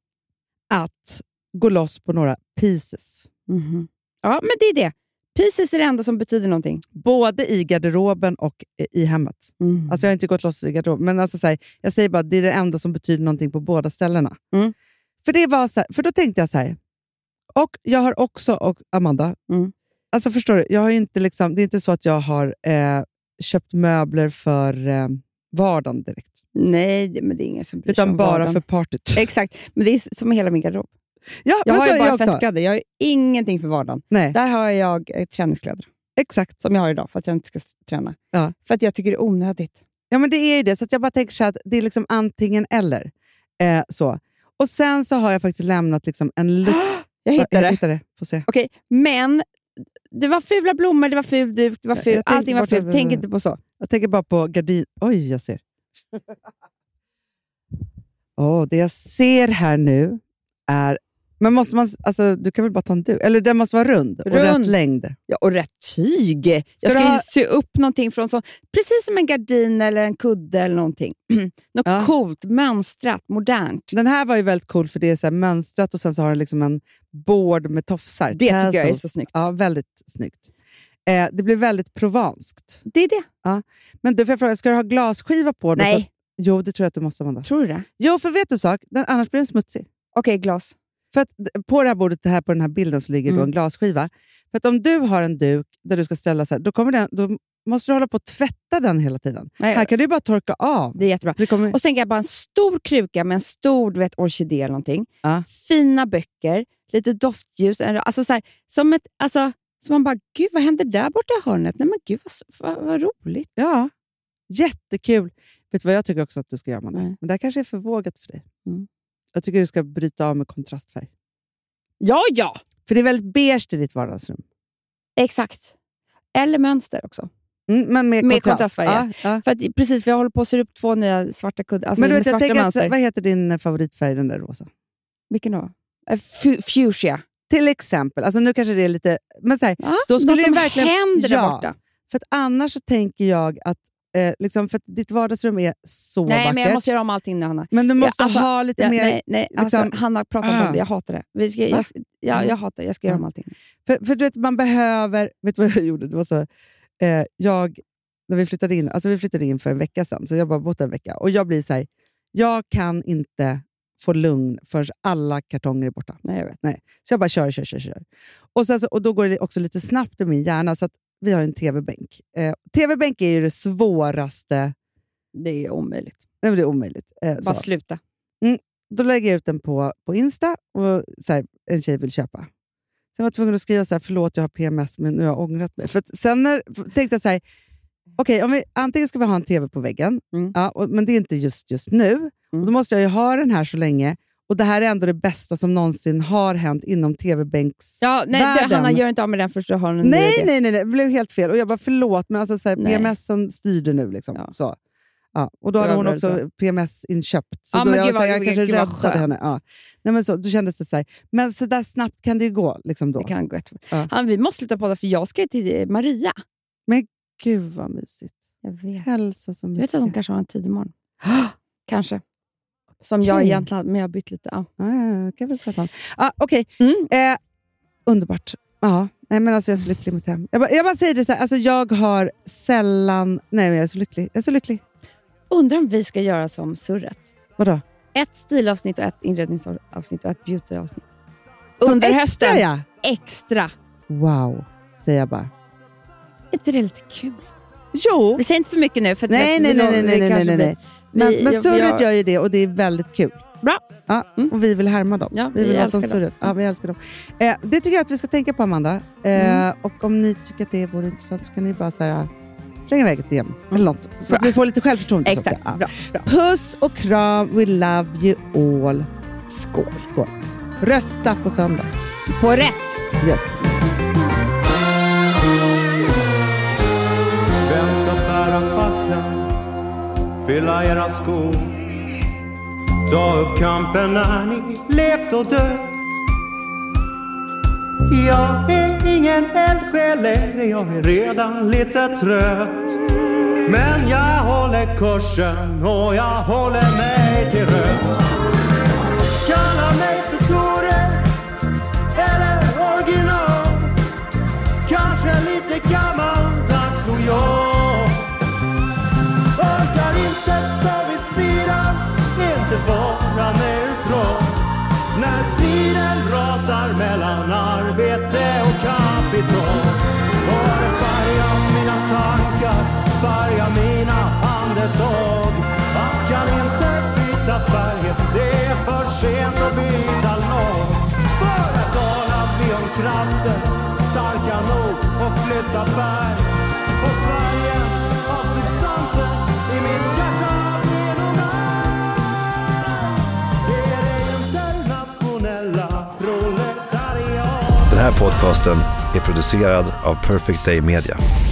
att gå loss på några pieces. Mhm. Ja, men det är det. Pieces är det enda som betyder någonting. Både i garderoben och i hemmet. Mm. Alltså jag har inte gått loss i garderoben, men alltså, så här, jag säger bara att det är det enda som betyder någonting på båda ställena. Mm. För, det var så här, för då tänkte jag så här, och jag har också, och Amanda, Mm. alltså förstår du, jag har ju inte liksom, det är inte så att jag har eh, köpt möbler för eh, vardagen direkt. Nej, det- men det är ingen som bryr sig Utan om bara vardagen. för partyt. Exakt, men det är som hela min garderob. Ja, Jag men har så ju är bara också. festkläder. Jag har ju ingenting för vardagen. Nej, Där har jag eh, träningskläder. exakt. Som jag har idag för att jag inte ska s- träna. Ja. För att jag tycker det är onödigt. Ja, men det är ju det. Så att jag bara tänker så här att det är liksom antingen eller. Eh, så. Och sen så har jag faktiskt lämnat liksom en lucka. Jag hittade Jag det. hittade det. Får se. Okej, men det var fula blommor, det var ful duk, det var Jag- ful, jag tänker allting var bort fult. det- Tänk inte på så. Jag tänker bara på gardin... Oj, jag ser. Åh, det jag ser här nu är... Men måste man... Alltså, du kan väl bara ta en duk? Eller den måste vara rund och Rund. rätt längd. Ja, och rätt tyg. Jag du ska ju ha- sy upp någonting från så, precis som en gardin eller en kudde eller någonting. Något Ja. coolt, mönstrat, modernt. Den här var ju väldigt cool för det är så här mönstrat och sen så har den liksom en board med tofsar. Det tycker jag är Tassels. så snyggt. Ja, väldigt snyggt. Eh, det blir väldigt provanskt. Det är det. Men du får jag fråga, ska du ha glasskiva på den? Nej. Så att, jo, det tror jag att du måste, Amanda. Tror du det? Jo, för vet du sak? Den, annars blir den smutsig. Okej, glas. För att d- på det här bordet, det här, på den här bilden, så ligger då Mm. en glasskiva. För att om du har en duk där du ska ställa så här, då, kommer den, då måste du hålla på att tvätta den hela tiden. Nej, Här kan du bara torka av. det är jättebra. Det kommer, Och så tänker jag bara en stor kruka med en stor du vet, orkidé eller någonting. Ja. Fina böcker, lite doftljus. Alltså så här, som ett, alltså, så man bara, gud vad händer där borta i hörnet? Nej men gud vad, s- vad, vad roligt. ja, jättekul. Vet du vad jag tycker också att du ska göra, Amanda? Nej. Men det här kanske är för vågat för dig. Mm. Jag tycker du ska bryta av med kontrastfärg. Ja, ja! För det är väldigt beige i ditt vardagsrum. Exakt. Eller mönster också. Mm, men med, Med kontrast. kontrastfärger. Ja, ja. För att, precis, för jag håller på att sy upp två nya svarta kuddar. Alltså Men du med vet, jag svarta tänker att, mönster. vad heter din favoritfärg, den där rosa? Vilken då? Eh, fu- fuchsia. Till exempel. Alltså nu kanske det är lite... Men så här, Ja, då skulle något det som verkligen... händer ja, där borta. För att annars så tänker jag att Eh, liksom för att ditt vardagsrum är så Nej, vackert. men jag måste göra om allting nu, Hanna. Men du måste ja, alltså, ha lite ja, mer... Nej, nej liksom, alltså, Hanna pratar inte ah. om det. Jag hatar det. Vi ska, jag, jag, jag hatar det. Jag ska göra om allting. För, för du vet, man behöver... Vet du vad jag gjorde? Det var så... Eh, jag... När vi flyttade in... Alltså vi flyttade in för en vecka sedan. Så jag bara bott en vecka. Och jag blir så här... Jag kan inte få lugn förrän alla kartonger är borta. Nej, jag vet. Nej. Så jag bara kör, kör, kör, kör. Och, sen så, och då går det också lite snabbt i min hjärna. Så att vi har en tv-bänk. Eh, tv-bänk är ju det svåraste... Det är omöjligt. Nej, men det är omöjligt. Eh, Bara så. sluta. Mm, då lägger jag ut den på, på Insta och så här, en tjej vill köpa. Sen var jag tvungen att skriva så här, förlåt jag har P M S men nu har jag ångrat mig. För att sen när, tänkte jag så här, okej, okay, antingen ska vi ha en tv på väggen, mm. ja, och, men det är inte just just nu. Mm. Och då måste jag ju ha den här så länge. Och det här är ändå det bästa som någonsin har hänt inom tv-bänks ja, nej, det, Hanna, gör inte av med den först du har en nej, nej, nej, nej, det blev helt fel. Och jag bara, förlåt, men alltså, så här, P M S-en styrde nu. Liksom, ja. så. Ja, och då hade hon också bra. P M S inköpt. Så ja, då men jag, gud, så här, jag gud, kanske gud, räddade henne. Ja. Nej, men så, då kändes det så här. Men så där snabbt kan det ju gå. Liksom då. Det kan gå. Ja. Han, vi måste sluta podda för jag ska till Maria. Men gud vad mysigt. Jag vet. Hälsa så mycket. Du vet att hon kanske har en tid imorgon. Kanske. Som okay. jag egentligen, men jag har bytt lite. Ja, ja kan vi prata om. Ah, Okej, okay. mm. eh, underbart. Ja, nej men alltså jag är så lycklig med det här. Jag bara, jag bara säger det så här, alltså jag har sällan... Nej men jag är så lycklig. Jag är så lycklig. Undrar om vi ska göra som surret. Vadå? Ett stilavsnitt och ett inredningsavsnitt och ett beautyavsnitt. Som under extra, hösten. Ja. Extra. Wow, säger jag bara. Är inte det lite kul? Jo. Vi säger inte för mycket nu. För nej, nej, nej, nej, nej, nej, nej, nej. Men, vi, men jag, surret jag... gör ju det och det är väldigt kul. Bra. Ja, mm. Och vi vill härma dem. Ja, vi vill vi ha som surret. Ja, vi älskar dem. Eh, det tycker jag att vi ska tänka på, Amanda. Eh, mm. Och om ni tycker att det vore intressant så kan ni bara säga slänga iväg ett D M mm. eller något. Så bra. Att vi får lite självförtroende. Exakt. Ja. Bra. Bra. Puss och kram. We love you all. Skål. Skål. Rösta på söndag. På rätt. Yes. Vem ska bära facklan? Fylla era skor. Ta upp kampen när ni levt och dött. Jag är ingen eldsjäl längre, jag är redan lite trött. Men jag håller kursen och jag håller mig till rött. Kalla mig för Tore eller original. Kanske lite gammaldags då jag orkar inte stå vid sidan, inte vara neutral. När striden rasar mellan arbete och kapital. Och det färgar mina tankar, färgar mina andetag. Man kan inte byta färger, det är för sent att byta lag. För att tala vi om kraften, starka nog och flytta berg. Och färgen av substansen i mitt hjärta blir nog nära. Det är det internationella proletariat. Den här podcasten är producerad av Perfect Day Media.